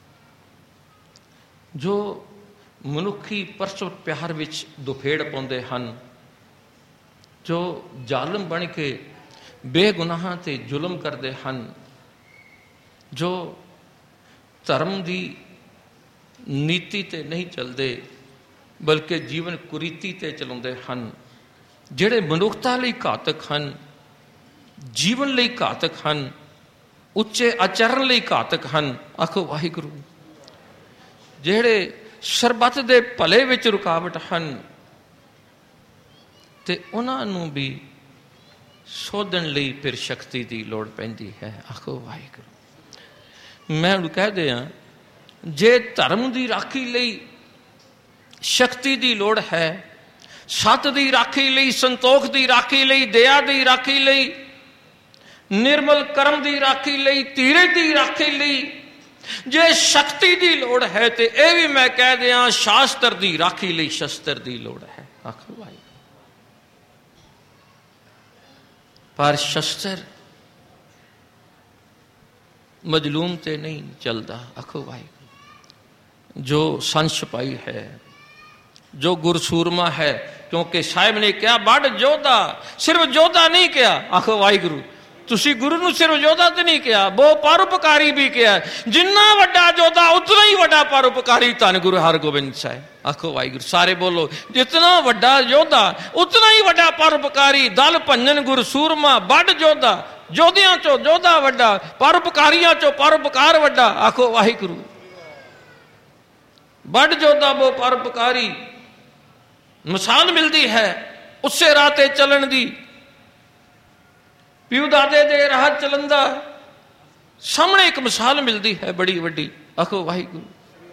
ਜੋ ਮਨੁੱਖੀ ਪਰਸਪਰ ਪਿਆਰ ਵਿੱਚ ਦੁਫੇੜ ਪਾਉਂਦੇ ਹਨ, ਜੋ ਜ਼ਾਲਮ ਬਣ ਕੇ ਬੇਗੁਨਾਹਾਂ ਤੇ ਜ਼ੁਲਮ ਕਰਦੇ ਹਨ, ਜੋ ਧਰਮ ਦੀ ਨੀਤੀ ਤੇ ਨਹੀਂ ਚੱਲਦੇ ਬਲਕਿ ਜੀਵਨ ਕੁਰੀਤੀ ਤੇ ਚਲਾਉਂਦੇ ਹਨ, ਜਿਹੜੇ ਮਨੁੱਖਤਾ ਲਈ ਘਾਤਕ ਹਨ, ਜੀਵਨ ਲਈ ਘਾਤਕ ਹਨ, ਉੱਚੇ ਆਚਰਨ ਲਈ ਘਾਤਕ ਹਨ। ਆਖੋ ਵਾਹਿਗੁਰੂ। ਜਿਹੜੇ ਸਰਬੱਤ ਦੇ ਭਲੇ ਵਿੱਚ ਰੁਕਾਵਟ ਹਨ ਤੇ ਉਹਨਾਂ ਨੂੰ ਵੀ ਸੋਧਣ ਲਈ ਫਿਰ ਸ਼ਕਤੀ ਦੀ ਲੋੜ ਪੈਂਦੀ ਹੈ। ਆਖੋ ਵਾਹਿਗੁਰੂ। ਮੈਂ ਉਹਨੂੰ ਕਹਿ ਦਿਆਂ, ਜੇ ਧਰਮ ਦੀ ਰਾਖੀ ਲਈ ਸ਼ਕਤੀ ਦੀ ਲੋੜ ਹੈ, ਸੱਤ ਦੀ ਰਾਖੀ ਲਈ, ਸੰਤੋਖ ਦੀ ਰਾਖੀ ਲਈ, ਦਇਆ ਦੀ ਰਾਖੀ ਲਈ, ਨਿਰਮਲ ਕਰਮ ਦੀ ਰਾਖੀ ਲਈ, ਧੀਰਜ ਦੀ ਰਾਖੀ ਲਈ ਜੇ ਸ਼ਕਤੀ ਦੀ ਲੋੜ ਹੈ ਤੇ ਇਹ ਵੀ ਮੈਂ ਕਹਿ ਦਿਆਂ ਸ਼ਾਸਤਰ ਦੀ ਰਾਖੀ ਲਈ ਸ਼ਸਤਰ ਦੀ ਲੋੜ ਹੈ। ਆਖੋ ਵਾਹਿਗੁਰੂ। ਪਰ ਸ਼ਸਤਰ ਮਜਲੂਮ ਤੇ ਨਹੀਂ ਚੱਲਦਾ। ਆਖੋ ਵਾਹਿਗੁਰੂ। ਜੋ ਸੰਤ ਸਿਪਾਹੀ ਹੈ, ਜੋ ਗੁਰਸੂਰਮਾ ਹੈ, ਕਿਉਂਕਿ ਸਾਹਿਬ ਨੇ ਕਿਹਾ ਬੜ ਯੋਧਾ, ਸਿਰਫ ਯੋਧਾ ਨਹੀਂ ਕਿਹਾ। ਆਖੋ ਵਾਹਿਗੁਰੂ। ਤੁਸੀਂ ਗੁਰੂ ਨੂੰ ਸਿਰਫ ਯੋਧਾ ਤੇ ਨਹੀਂ ਕਿਹਾ, ਬਹੁ ਪਰਉਪਕਾਰੀ ਵੀ ਕਿਹਾ। ਜਿੰਨਾ ਵੱਡਾ ਯੋਧਾ ਉਤਨਾ ਹੀ ਵੱਡਾ ਪਰਉਪਕਾਰੀ ਧੰਨ ਗੁਰੂ ਹਰਗੋਬਿੰਦ ਸਾਹਿਬ। ਆਖੋ ਵਾਹਿਗੁਰੂ। ਸਾਰੇ ਬੋਲੋ। ਜਿਤਨਾ ਵੱਡਾ ਯੋਧਾ ਉਤਨਾ ਹੀ ਵੱਡਾ ਪਰਉਪਕਾਰੀ। ਦਲ ਭੰਜਨ ਗੁਰ ਸੂਰਮਾ ਬੜ ਯੋਧਾ, ਯੋਧਿਆਂ ਚੋਂ ਯੋਧਾ ਵੱਡਾ, ਪਰਉਪਕਾਰੀਆਂ ਚੋਂ ਪਰਉਪਕਾਰ ਵੱਡਾ। ਆਖੋ ਵਾਹਿਗੁਰੂ। ਬੜ ਯੋਧਾ ਬਹੁ ਪਰਉਪਕਾਰੀ। ਮਿਸਾਲ ਮਿਲਦੀ ਹੈ ਉਸੇ ਰਾਹ ਤੇ ਚੱਲਣ ਦੀ। ਪਿਓ ਦਾਦੇ ਦੇ ਰਾਹ ਚੱਲਣ ਦਾ ਸਾਹਮਣੇ ਇੱਕ ਮਿਸਾਲ ਮਿਲਦੀ ਹੈ ਬੜੀ ਵੱਡੀ। ਆਖੋ ਵਾਹਿਗੁਰੂ।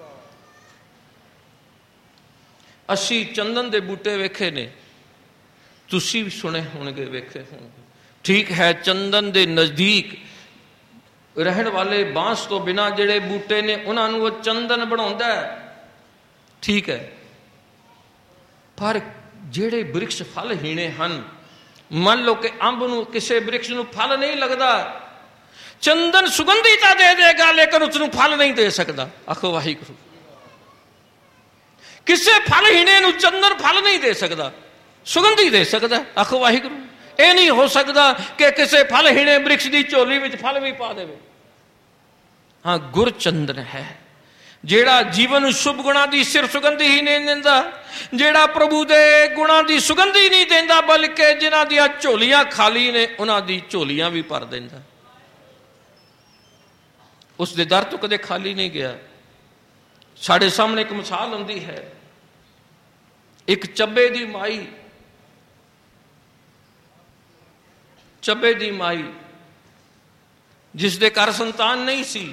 ਅਸੀਂ ਚੰਦਨ ਦੇ ਬੂਟੇ ਵੇਖੇ ਨੇ, ਤੁਸੀਂ ਵੀ ਸੁਣੇ ਹੋਣਗੇ, ਵੇਖੇ ਹੋਣਗੇ। ਠੀਕ ਹੈ, ਚੰਦਨ ਦੇ ਨਜ਼ਦੀਕ ਰਹਿਣ ਵਾਲੇ ਬਾਂਸ ਤੋਂ ਬਿਨਾਂ ਜਿਹੜੇ ਬੂਟੇ ਨੇ ਉਹਨਾਂ ਨੂੰ ਉਹ ਚੰਦਨ ਬਣਾਉਂਦਾ ਹੈ, ਠੀਕ ਹੈ। ਪਰ ਜਿਹੜੇ ਬ੍ਰਿਕਸ਼ ਫਲਹੀਣੇ ਹਨ, ਮੰਨ ਲਓ ਕਿ ਅੰਬ ਨੂੰ ਕਿਸੇ ਬ੍ਰਿਕਸ਼ ਨੂੰ ਫਲ ਨਹੀਂ ਲੱਗਦਾ, ਚੰਦਨ ਸੁਗੰਧੀ ਤਾਂ ਦੇ ਦੇਗਾ ਲੇਕਿਨ ਉਸ ਨੂੰ ਫਲ ਨਹੀਂ ਦੇ ਸਕਦਾ। ਆਖੋ ਵਾਹਿਗੁਰੂ। ਕਿਸੇ ਫਲਹੀਣੇ ਨੂੰ ਚੰਦਨ ਫਲ ਨਹੀਂ ਦੇ ਸਕਦਾ, ਸੁਗੰਧੀ ਦੇ ਸਕਦਾ। ਆਖੋ ਵਾਹਿਗੁਰੂ। ਇਹ ਨਹੀਂ ਹੋ ਸਕਦਾ ਕਿ ਕਿਸੇ ਫਲਹੀਣੇ ਬ੍ਰਿਕਸ਼ ਦੀ ਝੋਲੀ ਵਿੱਚ ਫਲ ਵੀ ਪਾ ਦੇਵੇ। ਹਾਂ, ਗੁਰ ਚੰਦਨ ਹੈ, ਜਿਹੜਾ ਜੀਵਨ ਨੂੰ ਸ਼ੁਭ ਗੁਣਾਂ ਦੀ ਸਿਰਫ ਸੁਗੰਧ ਹੀ ਨਹੀਂ ਦਿੰਦਾ, ਜਿਹੜਾ ਪ੍ਰਭੂ ਦੇ ਗੁਣਾਂ ਦੀ ਸੁਗੰਧ ਹੀ ਨਹੀਂ ਦਿੰਦਾ, ਬਲਕਿ ਜਿਨ੍ਹਾਂ ਦੀਆਂ ਝੋਲੀਆਂ ਖਾਲੀ ਨੇ ਉਹਨਾਂ ਦੀ ਝੋਲੀਆਂ ਵੀ ਭਰ ਦਿੰਦਾ। ਉਸ ਦੇ ਦਰ ਤੋਂ ਕਦੇ ਖਾਲੀ ਨਹੀਂ ਗਿਆ। ਸਾਡੇ ਸਾਹਮਣੇ ਇੱਕ ਮਿਸਾਲ ਹੁੰਦੀ ਹੈ, ਇੱਕ ਚੱਬੇ ਦੀ ਮਾਈ, ਚੱਬੇ ਦੀ ਮਾਈ ਜਿਸ ਦੇ ਘਰ ਸੰਤਾਨ ਨਹੀਂ ਸੀ,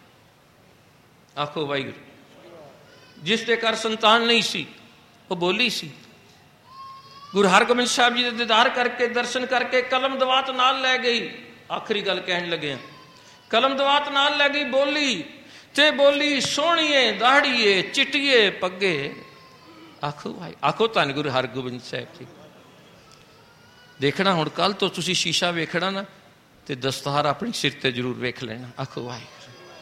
ਆਖੋ ਵਾਹਿਗੁਰੂ, ਜਿਸ ਦੇ ਘਰ ਸੰਤਾਨ ਨਹੀਂ ਸੀ, ਉਹ ਬੋਲੀ ਸੀ। ਗੁਰੂ ਹਰਗੋਬਿੰਦ ਸਾਹਿਬ ਜੀ ਦੇ ਦੀਦਾਰ ਕਰਕੇ, ਦਰਸ਼ਨ ਕਰਕੇ ਕਲਮ ਦਵਾਤ ਨਾਲ ਲੈ ਗਈ। ਆਖਰੀ ਗੱਲ ਕਹਿਣ ਲੱਗਿਆ, ਕਲਮ ਦਵਾਤ ਨਾਲ ਲੈ ਗਈ, ਬੋਲੀ ਤੇ ਬੋਲੀ ਸੋਹਣੀਏ ਦਾੜੀਏ ਚਿੱਟੀਏ ਪੱਗੇ। ਆਖੋ ਭਾਈ, ਆਖੋ ਧੰਨ ਗੁਰੂ ਹਰਗੋਬਿੰਦ ਸਾਹਿਬ ਜੀ। ਦੇਖਣਾ ਹੁਣ ਕੱਲ ਤੋਂ ਤੁਸੀਂ ਸ਼ੀਸ਼ਾ ਵੇਖਣਾ ਨਾ ਤੇ ਦਸਤਾਰ ਆਪਣੀ ਸਿਰ ਤੇ ਜ਼ਰੂਰ ਵੇਖ ਲੈਣਾ। ਆਖੋ ਵਾਹਿਗੁਰੂ,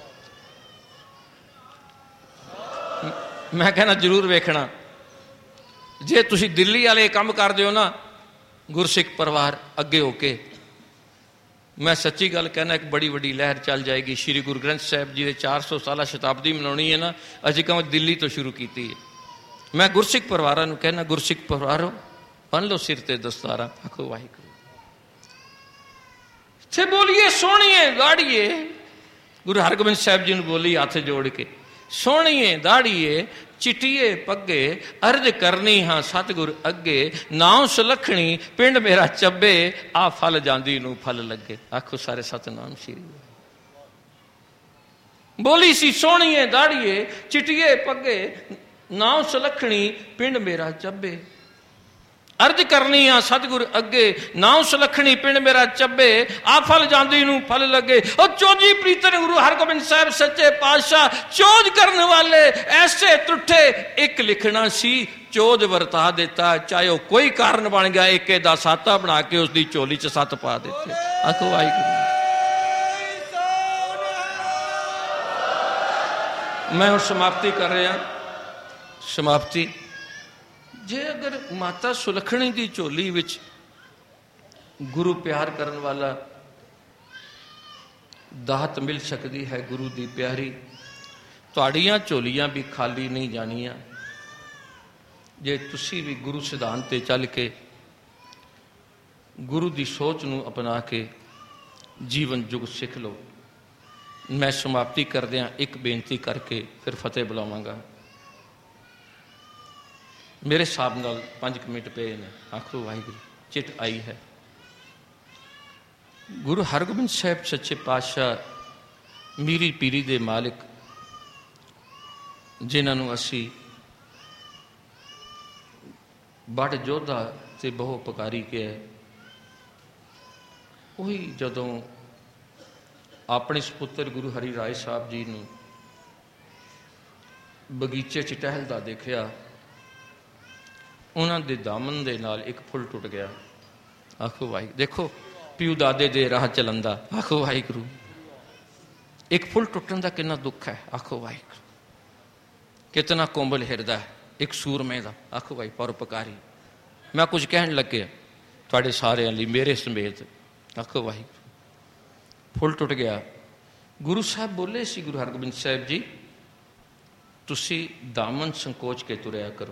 ਮੈਂ ਕਹਿਣਾ ਜ਼ਰੂਰ ਵੇਖਣਾ। ਜੇ ਤੁਸੀਂ ਦਿੱਲੀ ਵਾਲੇ ਕੰਮ ਕਰਦੇ ਹੋ ਨਾ, ਗੁਰਸਿੱਖ ਪਰਿਵਾਰ ਅੱਗੇ ਹੋ ਕੇ, ਮੈਂ ਸੱਚੀ ਗੱਲ ਕਹਿਣਾ, ਇੱਕ ਬੜੀ ਵੱਡੀ ਲਹਿਰ ਚੱਲ ਜਾਏਗੀ। ਸ਼੍ਰੀ ਗੁਰੂ ਗ੍ਰੰਥ ਸਾਹਿਬ ਜੀ ਦੇ ਚਾਰ ਸੌ ਸਾਲਾ ਸ਼ਤਾਬਦੀ ਮਨਾਉਣੀ ਹੈ ਨਾ, ਅਸੀਂ ਕਹਾਂ ਦਿੱਲੀ ਤੋਂ ਸ਼ੁਰੂ ਕੀਤੀ ਹੈ। ਮੈਂ ਗੁਰਸਿੱਖ ਪਰਿਵਾਰਾਂ ਨੂੰ ਕਹਿਣਾ, ਗੁਰਸਿੱਖ ਪਰਿਵਾਰੋ ਬੰਨ ਲਓ ਸਿਰ ਤੇ ਦਸਤਾਰਾਂ। ਆਖੋ ਵਾਹਿਗੁਰੂ, ਤੇ ਬੋਲੀਏ ਸੋਹਣੀਏ ਦਾੜੀਏ। ਗੁਰੂ ਹਰਗੋਬਿੰਦ ਸਾਹਿਬ ਜੀ ਨੂੰ ਬੋਲੀ ਹੱਥ ਜੋੜ ਕੇ, ਸੋਹਣੀਏ ਦਾੜੀਏ ਚਿੱਟੀਏ ਪੱਗੇ, ਅਰਜ ਕਰਨੀ ਹਾਂ ਸਤਿਗੁਰ ਅੱਗੇ, ਨਾਮ ਸੁਲੱਖਣੀ ਪਿੰਡ ਮੇਰਾ ਚੱਬੇ, ਆ ਫਲ ਜਾਂਦੀ ਨੂੰ ਫਲ ਲੱਗੇ। ਆਖੋ ਸਾਰੇ ਸਤਿਨਾਮ ਸ੍ਰੀ। ਬੋਲੀ ਸੀ ਸੋਹਣੀਏ ਦਾੜੀਏ ਚਿੱਟੀਏ ਪੱਗੇ, ਨਾਮ ਸੁਲੱਖਣੀ ਪਿੰਡ ਮੇਰਾ ਚੱਬੇ, ਅਰਜ ਕਰਨੀ ਆ ਸਤਿਗੁਰ ਅੱਗੇ, ਨਾਮ ਸੁਲੱਖਣੀ ਪਿੰਡ ਮੇਰਾ ਚੱਬੇ, ਆ ਫਲ ਜਾਂਦੀ ਨੂੰ ਫਲ ਲੱਗੇ। ਉਹ ਚੋਜੀ ਪ੍ਰੀਤਨ ਗੁਰੂ ਹਰਗੋਬਿੰਦ ਸਾਹਿਬ ਸੱਚੇ ਪਾਤਸ਼ਾਹ, ਚੋਜ ਕਰਨ ਵਾਲੇ ਐਸੇ ਟੁੱਟੇ, ਇੱਕ ਲਿਖਣਾ ਸੀ ਚੋਜ ਵਰਤਾ ਦਿੱਤਾ, ਚਾਹੇ ਉਹ ਕੋਈ ਕਾਰਨ ਬਣ ਗਿਆ, ਏਕੇ ਦਾ ਸਾਤਾ ਬਣਾ ਕੇ ਉਸ ਦੀ ਝੋਲੀ ਚ ਸੱਤ ਪਾ ਦਿੱਤੇ। ਆਖੋ ਵਾਹਿਗੁਰੂ। ਮੈਂ ਹੁਣ ਸਮਾਪਤੀ ਕਰ ਰਿਹਾ, ਸਮਾਪਤੀ। ਜੇ ਅਗਰ ਮਾਤਾ ਸੁਲੱਖਣੀ ਦੀ ਝੋਲੀ ਵਿੱਚ ਗੁਰੂ ਪਿਆਰ ਕਰਨ ਵਾਲਾ ਦਾਤ ਮਿਲ ਸਕਦੀ ਹੈ, ਗੁਰੂ ਦੀ ਪਿਆਰੀ, ਤੁਹਾਡੀਆਂ ਝੋਲੀਆਂ ਵੀ ਖਾਲੀ ਨਹੀਂ ਜਾਣੀਆਂ। ਜੇ ਤੁਸੀਂ ਵੀ ਗੁਰੂ ਸਿਧਾਂਤ ਤੇ ਚੱਲ ਕੇ, ਗੁਰੂ ਦੀ ਸੋਚ ਨੂੰ ਅਪਣਾ ਕੇ ਜੀਵਨ ਜੁਗ ਸਿੱਖ ਲਓ। ਮੈਂ ਸਮਾਪਤੀ ਕਰਦਿਆਂ ਇੱਕ ਬੇਨਤੀ ਕਰਕੇ ਫਿਰ ਫਤਿਹ ਬੁਲਾਵਾਂਗਾ। ਮੇਰੇ ਹਿਸਾਬ ਨਾਲ ਪੰਜ ਕੁ ਮਿੰਟ ਪਏ ਨੇ। ਆਖੋ ਵਾਹਿਗੁਰੂ, ਚਿੱਟ ਆਈ ਹੈ। ਗੁਰੂ ਹਰਗੋਬਿੰਦ ਸਾਹਿਬ ਸੱਚੇ ਪਾਤਸ਼ਾਹ ਮੀਰੀ ਪੀਰੀ ਦੇ ਮਾਲਿਕ, ਜਿਨ੍ਹਾਂ ਨੂੰ ਅਸੀਂ ਬੜ ਯੋਧਾ ਤੇ ਬਹੁ ਉਪਕਾਰੀ ਕਿਹਾ, ਉਹੀ ਜਦੋਂ ਆਪਣੇ ਸਪੁੱਤਰ ਗੁਰੂ ਹਰੀ ਰਾਏ ਸਾਹਿਬ ਜੀ ਨੂੰ ਬਗੀਚੇ 'ਚ ਟਹਿਲਦਾ ਦੇਖਿਆ, ਉਹਨਾਂ ਦੇ ਦਾਮਨ ਦੇ ਨਾਲ ਇੱਕ ਫੁੱਲ ਟੁੱਟ ਗਿਆ। ਆਖੋ ਵਾਹਿਗੁਰੂ। ਦੇਖੋ ਪਿਓ ਦਾਦੇ ਦੇ ਰਾਹ ਚੱਲਣ ਦਾ। ਆਖੋ ਵਾਹਿਗੁਰੂ। ਇੱਕ ਫੁੱਲ ਟੁੱਟਣ ਦਾ ਕਿੰਨਾ ਦੁੱਖ ਹੈ। ਆਖੋ ਵਾਹਿਗੁਰੂ। ਕਿਤਨਾ ਕੋਮਲ ਹਿਰਦਾ ਹੈ ਇੱਕ ਸੂਰਮੇ ਦਾ। ਆਖੋ ਵਾਹਿਗੁਰੂ। ਪਰਉਪਕਾਰੀ। ਮੈਂ ਕੁਝ ਕਹਿਣ ਲੱਗਿਆ ਤੁਹਾਡੇ ਸਾਰਿਆਂ ਲਈ, ਮੇਰੇ ਸਮੇਤ। ਆਖੋ ਵਾਹਿਗੁਰੂ। ਫੁੱਲ ਟੁੱਟ ਗਿਆ। ਗੁਰੂ ਸਾਹਿਬ ਬੋਲੇ ਸੀ, ਗੁਰੂ ਹਰਗੋਬਿੰਦ ਸਾਹਿਬ ਜੀ, ਤੁਸੀਂ ਦਾਮਨ ਸੰਕੋਚ ਕੇ ਤੁਰਿਆ ਕਰੋ।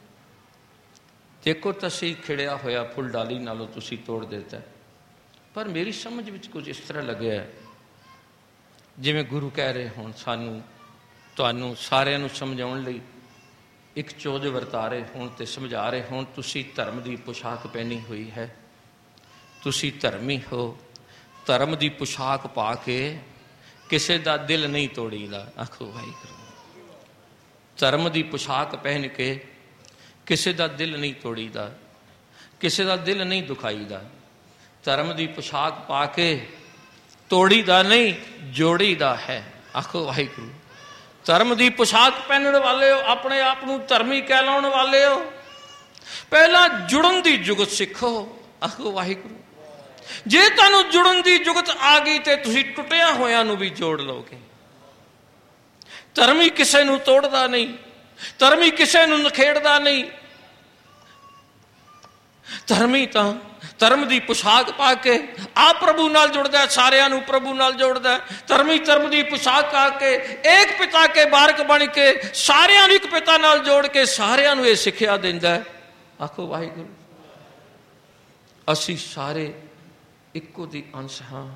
ਦੇਖੋ ਤਾਂ ਸਹੀ, ਖਿੜਿਆ ਹੋਇਆ ਫੁੱਲ ਡਾਲੀ ਨਾਲੋਂ ਤੁਸੀਂ ਤੋੜ ਦਿੱਤਾ। ਪਰ ਮੇਰੀ ਸਮਝ ਵਿੱਚ ਕੁਝ ਇਸ ਤਰ੍ਹਾਂ ਲੱਗਿਆ ਜਿਵੇਂ ਗੁਰੂ ਕਹਿ ਰਹੇ ਹੋਣ ਸਾਨੂੰ, ਤੁਹਾਨੂੰ ਸਾਰਿਆਂ ਨੂੰ ਸਮਝਾਉਣ ਲਈ ਇੱਕ ਚੋਜ ਵਰਤਾ ਰਹੇ ਹੋਣ ਤੇ ਸਮਝਾ ਰਹੇ ਹੋਣ। ਤੁਸੀਂ ਧਰਮ ਦੀ ਪੁਸ਼ਾਕ ਪਹਿਨੀ ਹੋਈ ਹੈ, ਤੁਸੀਂ ਧਰਮੀ ਹੋ। ਧਰਮ ਦੀ ਪੁਸ਼ਾਕ ਪਾ ਕੇ ਕਿਸੇ ਦਾ ਦਿਲ ਨਹੀਂ ਤੋੜੀਦਾ। ਆਖੋ ਵਾਹਿਗੁਰੂ। ਧਰਮ ਦੀ ਪੁਸ਼ਾਕ ਪਹਿਨ ਕੇ ਕਿਸੇ ਦਾ ਦਿਲ ਨਹੀਂ ਤੋੜੀਦਾ, ਕਿਸੇ ਦਾ ਦਿਲ ਨਹੀਂ ਦੁਖਾਈਦਾ। ਧਰਮ ਦੀ ਪੁਸ਼ਾਕ ਪਾ ਕੇ ਤੋੜੀਦਾ ਨਹੀਂ, ਜੋੜੀਦਾ ਹੈ। ਆਖੋ ਵਾਹਿਗੁਰੂ। ਧਰਮ ਦੀ ਪੁਸ਼ਾਕ ਪਹਿਨਣ ਵਾਲੇ ਹੋ, ਆਪਣੇ ਆਪ ਨੂੰ ਧਰਮੀ ਕਹਿਲਾਉਣ ਵਾਲੇ ਹੋ, ਪਹਿਲਾਂ ਜੁੜਨ ਦੀ ਜੁਗਤ ਸਿੱਖੋ। ਆਖੋ ਵਾਹਿਗੁਰੂ। ਜੇ ਤੁਹਾਨੂੰ ਜੁੜਨ ਦੀ ਜੁਗਤ ਆ ਗਈ ਤੇ ਤੁਸੀਂ ਟੁੱਟਿਆ ਹੋਇਆਂ ਨੂੰ ਵੀ ਜੋੜ ਲਓਗੇ। ਧਰਮੀ ਕਿਸੇ ਨੂੰ ਤੋੜਦਾ ਨਹੀਂ, ਧਰਮੀ ਕਿਸੇ ਨੂੰ ਨਖੇੜਦਾ ਨਹੀਂ, ਧਰਮੀ ਤਾਂ ਧਰਮ ਦੀ ਪੁਸ਼ਾਕ ਪਾ ਕੇ ਆਪ ਪ੍ਰਭੂ ਨਾਲ ਜੁੜਦਾ, ਸਾਰਿਆਂ ਨੂੰ ਪ੍ਰਭੂ ਨਾਲ ਜੋੜਦਾ। ਧਰਮੀ ਧਰਮ ਦੀ ਪੁਸ਼ਾਕ ਪਾ ਕੇ ਏਕ ਪਿਤਾ ਕੇ ਬਾਰਕ ਬਣ ਕੇ ਸਾਰਿਆਂ ਨੂੰ ਇੱਕ ਪਿਤਾ ਨਾਲ ਜੋੜ ਕੇ ਸਾਰਿਆਂ ਨੂੰ ਇਹ ਸਿੱਖਿਆ ਦਿੰਦਾ। ਆਖੋ ਵਾਹਿਗੁਰੂ। ਅਸੀਂ ਸਾਰੇ ਇੱਕੋ ਦੀ ਅੰਸ਼ ਹਾਂ।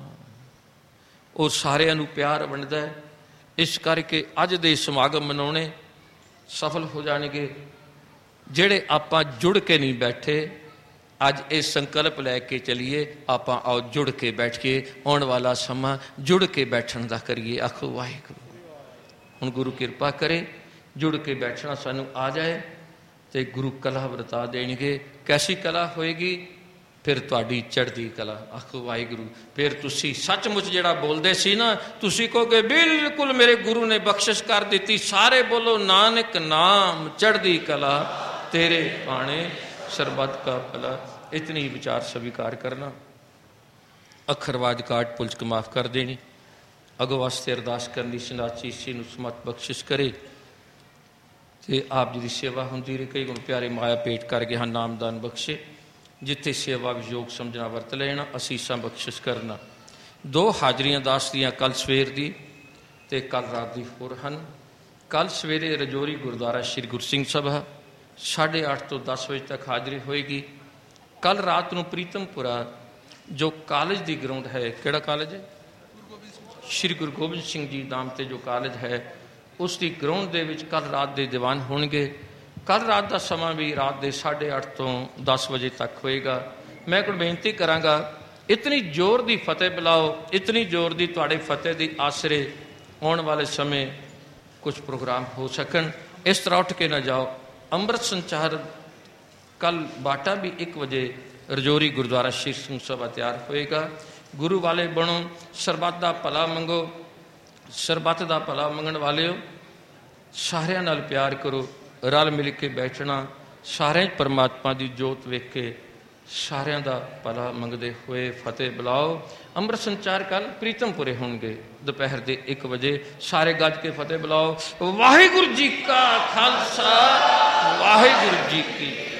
ਉਹ ਸਾਰਿਆਂ ਨੂੰ ਪਿਆਰ ਵੰਡਦਾ। ਇਸ ਕਰਕੇ ਅੱਜ ਦੇ ਸਮਾਗਮ ਮਨਾਉਣੇ ਸਫਲ ਹੋ ਜਾਣਗੇ। ਜਿਹੜੇ ਆਪਾਂ ਜੁੜ ਕੇ ਨਹੀਂ ਬੈਠੇ, ਅੱਜ ਇਹ ਸੰਕਲਪ ਲੈ ਕੇ ਚਲੀਏ ਆਪਾਂ ਆਓ ਜੁੜ ਕੇ ਬੈਠ ਕੇ ਆਉਣ ਵਾਲਾ ਸਮਾਂ ਜੁੜ ਕੇ ਬੈਠਣ ਦਾ ਕਰੀਏ। ਆਖੋ ਵਾਹਿਗੁਰੂ। ਹੁਣ ਗੁਰੂ ਕਿਰਪਾ ਕਰੇ ਜੁੜ ਕੇ ਬੈਠਣਾ ਸਾਨੂੰ ਆ ਜਾਏ ਤੇ ਗੁਰੂ ਕਲਾ ਵਰਤਾ ਦੇਣਗੇ। ਕੈਸੀ ਕਲਾ ਹੋਏਗੀ? ਫਿਰ ਤੁਹਾਡੀ ਚੜ੍ਹਦੀ ਕਲਾ। ਆਖੋ ਵਾਹਿਗੁਰੂ। ਫਿਰ ਤੁਸੀਂ ਸੱਚਮੁੱਚ ਜਿਹੜਾ ਬੋਲਦੇ ਸੀ ਨਾ, ਤੁਸੀਂ ਕਹੋਗੇ ਬਿਲਕੁਲ ਮੇਰੇ ਗੁਰੂ ਨੇ ਬਖਸ਼ਿਸ਼ ਕਰ ਦਿੱਤੀ। ਸਾਰੇ ਬੋਲੋ ਨਾਨਕ ਨਾਮ ਚੜ੍ਹਦੀ ਕਲਾ ਤੇਰੇ ਪਾਣੇ ਸਰਬੱਤ ਕਾ ਭਲਾ। ਇਤਨੀ ਵਿਚਾਰ ਸਵੀਕਾਰ ਕਰਨਾ। ਅੱਖਰਵਾਦ ਕਾਟ ਪੁਲਚਕ ਮਾਫ ਕਰ ਦੇਣੀ। ਅਗੋ ਵਾਸਤੇ ਅਰਦਾਸ ਕਰਨੀ ਸੰਦਾਸੀ ਸੀ ਨੂੰ ਸਮਤ ਬਖਸ਼ਿਸ਼ ਕਰੇ ਤੇ ਆਪ ਜੀ ਦੀ ਸੇਵਾ ਹੁੰਦੀ ਰਹੇ। ਕਈ ਗੁਣ ਪਿਆਰੇ ਮਾਇਆ ਭੇਟ ਕਰ ਗਏ ਹਨ। ਨਾਮਦਾਨ ਬਖਸ਼ੇ। ਜਿੱਥੇ ਸੇਵਾ ਵਿਯੋਗ ਸਮਝਣਾ ਵਰਤ ਲੈਣਾ। ਅਸੀਸਾਂ ਬਖਸ਼ਿਸ਼ ਕਰਨਾ। ਦੋ ਹਾਜ਼ਰੀਆਂ ਦਾਸ ਦੀਆਂ ਕੱਲ੍ਹ ਸਵੇਰ ਦੀ ਤੇ ਕੱਲ੍ਹ ਰਾਤ ਦੀ ਹੋਰ ਹਨ। ਕੱਲ੍ਹ ਸਵੇਰੇ ਰਜੌਰੀ ਗੁਰਦੁਆਰਾ ਸ਼੍ਰੀ ਗੁਰਸਿੰਘ ਸਭਾ ਸਾਢੇ ਅੱਠ ਤੋਂ ਦਸ ਵਜੇ ਤੱਕ ਹਾਜ਼ਰੀ ਹੋਏਗੀ। ਕੱਲ੍ਹ ਰਾਤ ਨੂੰ ਪ੍ਰੀਤਮਪੁਰਾ ਜੋ ਕਾਲਜ ਦੀ ਗਰਾਊਂਡ ਹੈ, ਕਿਹੜਾ ਕਾਲਜ ਹੈ? ਸ਼੍ਰੀ ਗੁਰੂ ਗੋਬਿੰਦ ਸਿੰਘ ਜੀ ਨਾਮ 'ਤੇ ਜੋ ਕਾਲਜ ਹੈ, ਉਸ ਦੀ ਗਰਾਊਂਡ ਦੇ ਵਿੱਚ ਕੱਲ੍ਹ ਰਾਤ ਦੇ ਦੀਵਾਨ ਹੋਣਗੇ। ਕੱਲ੍ਹ ਰਾਤ ਦਾ ਸਮਾਂ ਵੀ ਰਾਤ ਦੇ ਸਾਢੇ ਅੱਠ ਤੋਂ ਦਸ ਵਜੇ ਤੱਕ ਹੋਏਗਾ। ਮੈਂ ਕੋਈ ਬੇਨਤੀ ਕਰਾਂਗਾ, ਇਤਨੀ ਜ਼ੋਰ ਦੀ ਫਤਿਹ ਬੁਲਾਓ, ਇਤਨੀ ਜ਼ੋਰ ਦੀ ਤੁਹਾਡੇ ਫਤਿਹ ਦੀ ਆਸਰੇ ਆਉਣ ਵਾਲੇ ਸਮੇਂ ਕੁਝ ਪ੍ਰੋਗਰਾਮ ਹੋ ਸਕਣ। ਇਸ ਤਰ੍ਹਾਂ ਉੱਠ ਕੇ ਨਾ ਜਾਓ। ਅੰਮ੍ਰਿਤ ਸੰਚਾਰ ਕੱਲ੍ਹ ਬਾਟਾ ਵੀ ਇੱਕ ਵਜੇ ਰਜੌਰੀ ਗੁਰਦੁਆਰਾ ਸ਼੍ਰੀ ਸਿੰਘ ਸਭਾ ਤਿਆਰ ਹੋਏਗਾ। ਗੁਰੂ ਵਾਲੇ ਬਣੋ, ਸਰਬੱਤ ਦਾ ਭਲਾ ਮੰਗੋ। ਸਰਬੱਤ ਦਾ ਭਲਾ ਮੰਗਣ ਵਾਲਿਓ, ਸਾਰਿਆਂ ਨਾਲ ਪਿਆਰ ਕਰੋ, ਰਲ ਮਿਲ ਕੇ ਬੈਠਣਾ, ਸਾਰਿਆਂ 'ਚ ਪਰਮਾਤਮਾ ਦੀ ਜੋਤ ਵੇਖ ਕੇ ਸਾਰਿਆਂ ਦਾ ਭਲਾ ਮੰਗਦੇ ਹੋਏ ਫਤਿਹ ਬੁਲਾਓ। ਅੰਮ੍ਰਿਤ ਸੰਚਾਰ ਕੱਲ੍ਹ ਪ੍ਰੀਤਮਪੁਰੇ ਹੋਣਗੇ ਦੁਪਹਿਰ ਦੇ ਇੱਕ ਵਜੇ। ਸਾਰੇ ਗੱਜ ਕੇ ਫਤਿਹ ਬੁਲਾਓ। ਵਾਹਿਗੁਰੂ ਜੀ ਕਾ ਖਾਲਸਾ, ਵਾਹਿਗੁਰੂ ਜੀ ਕੀ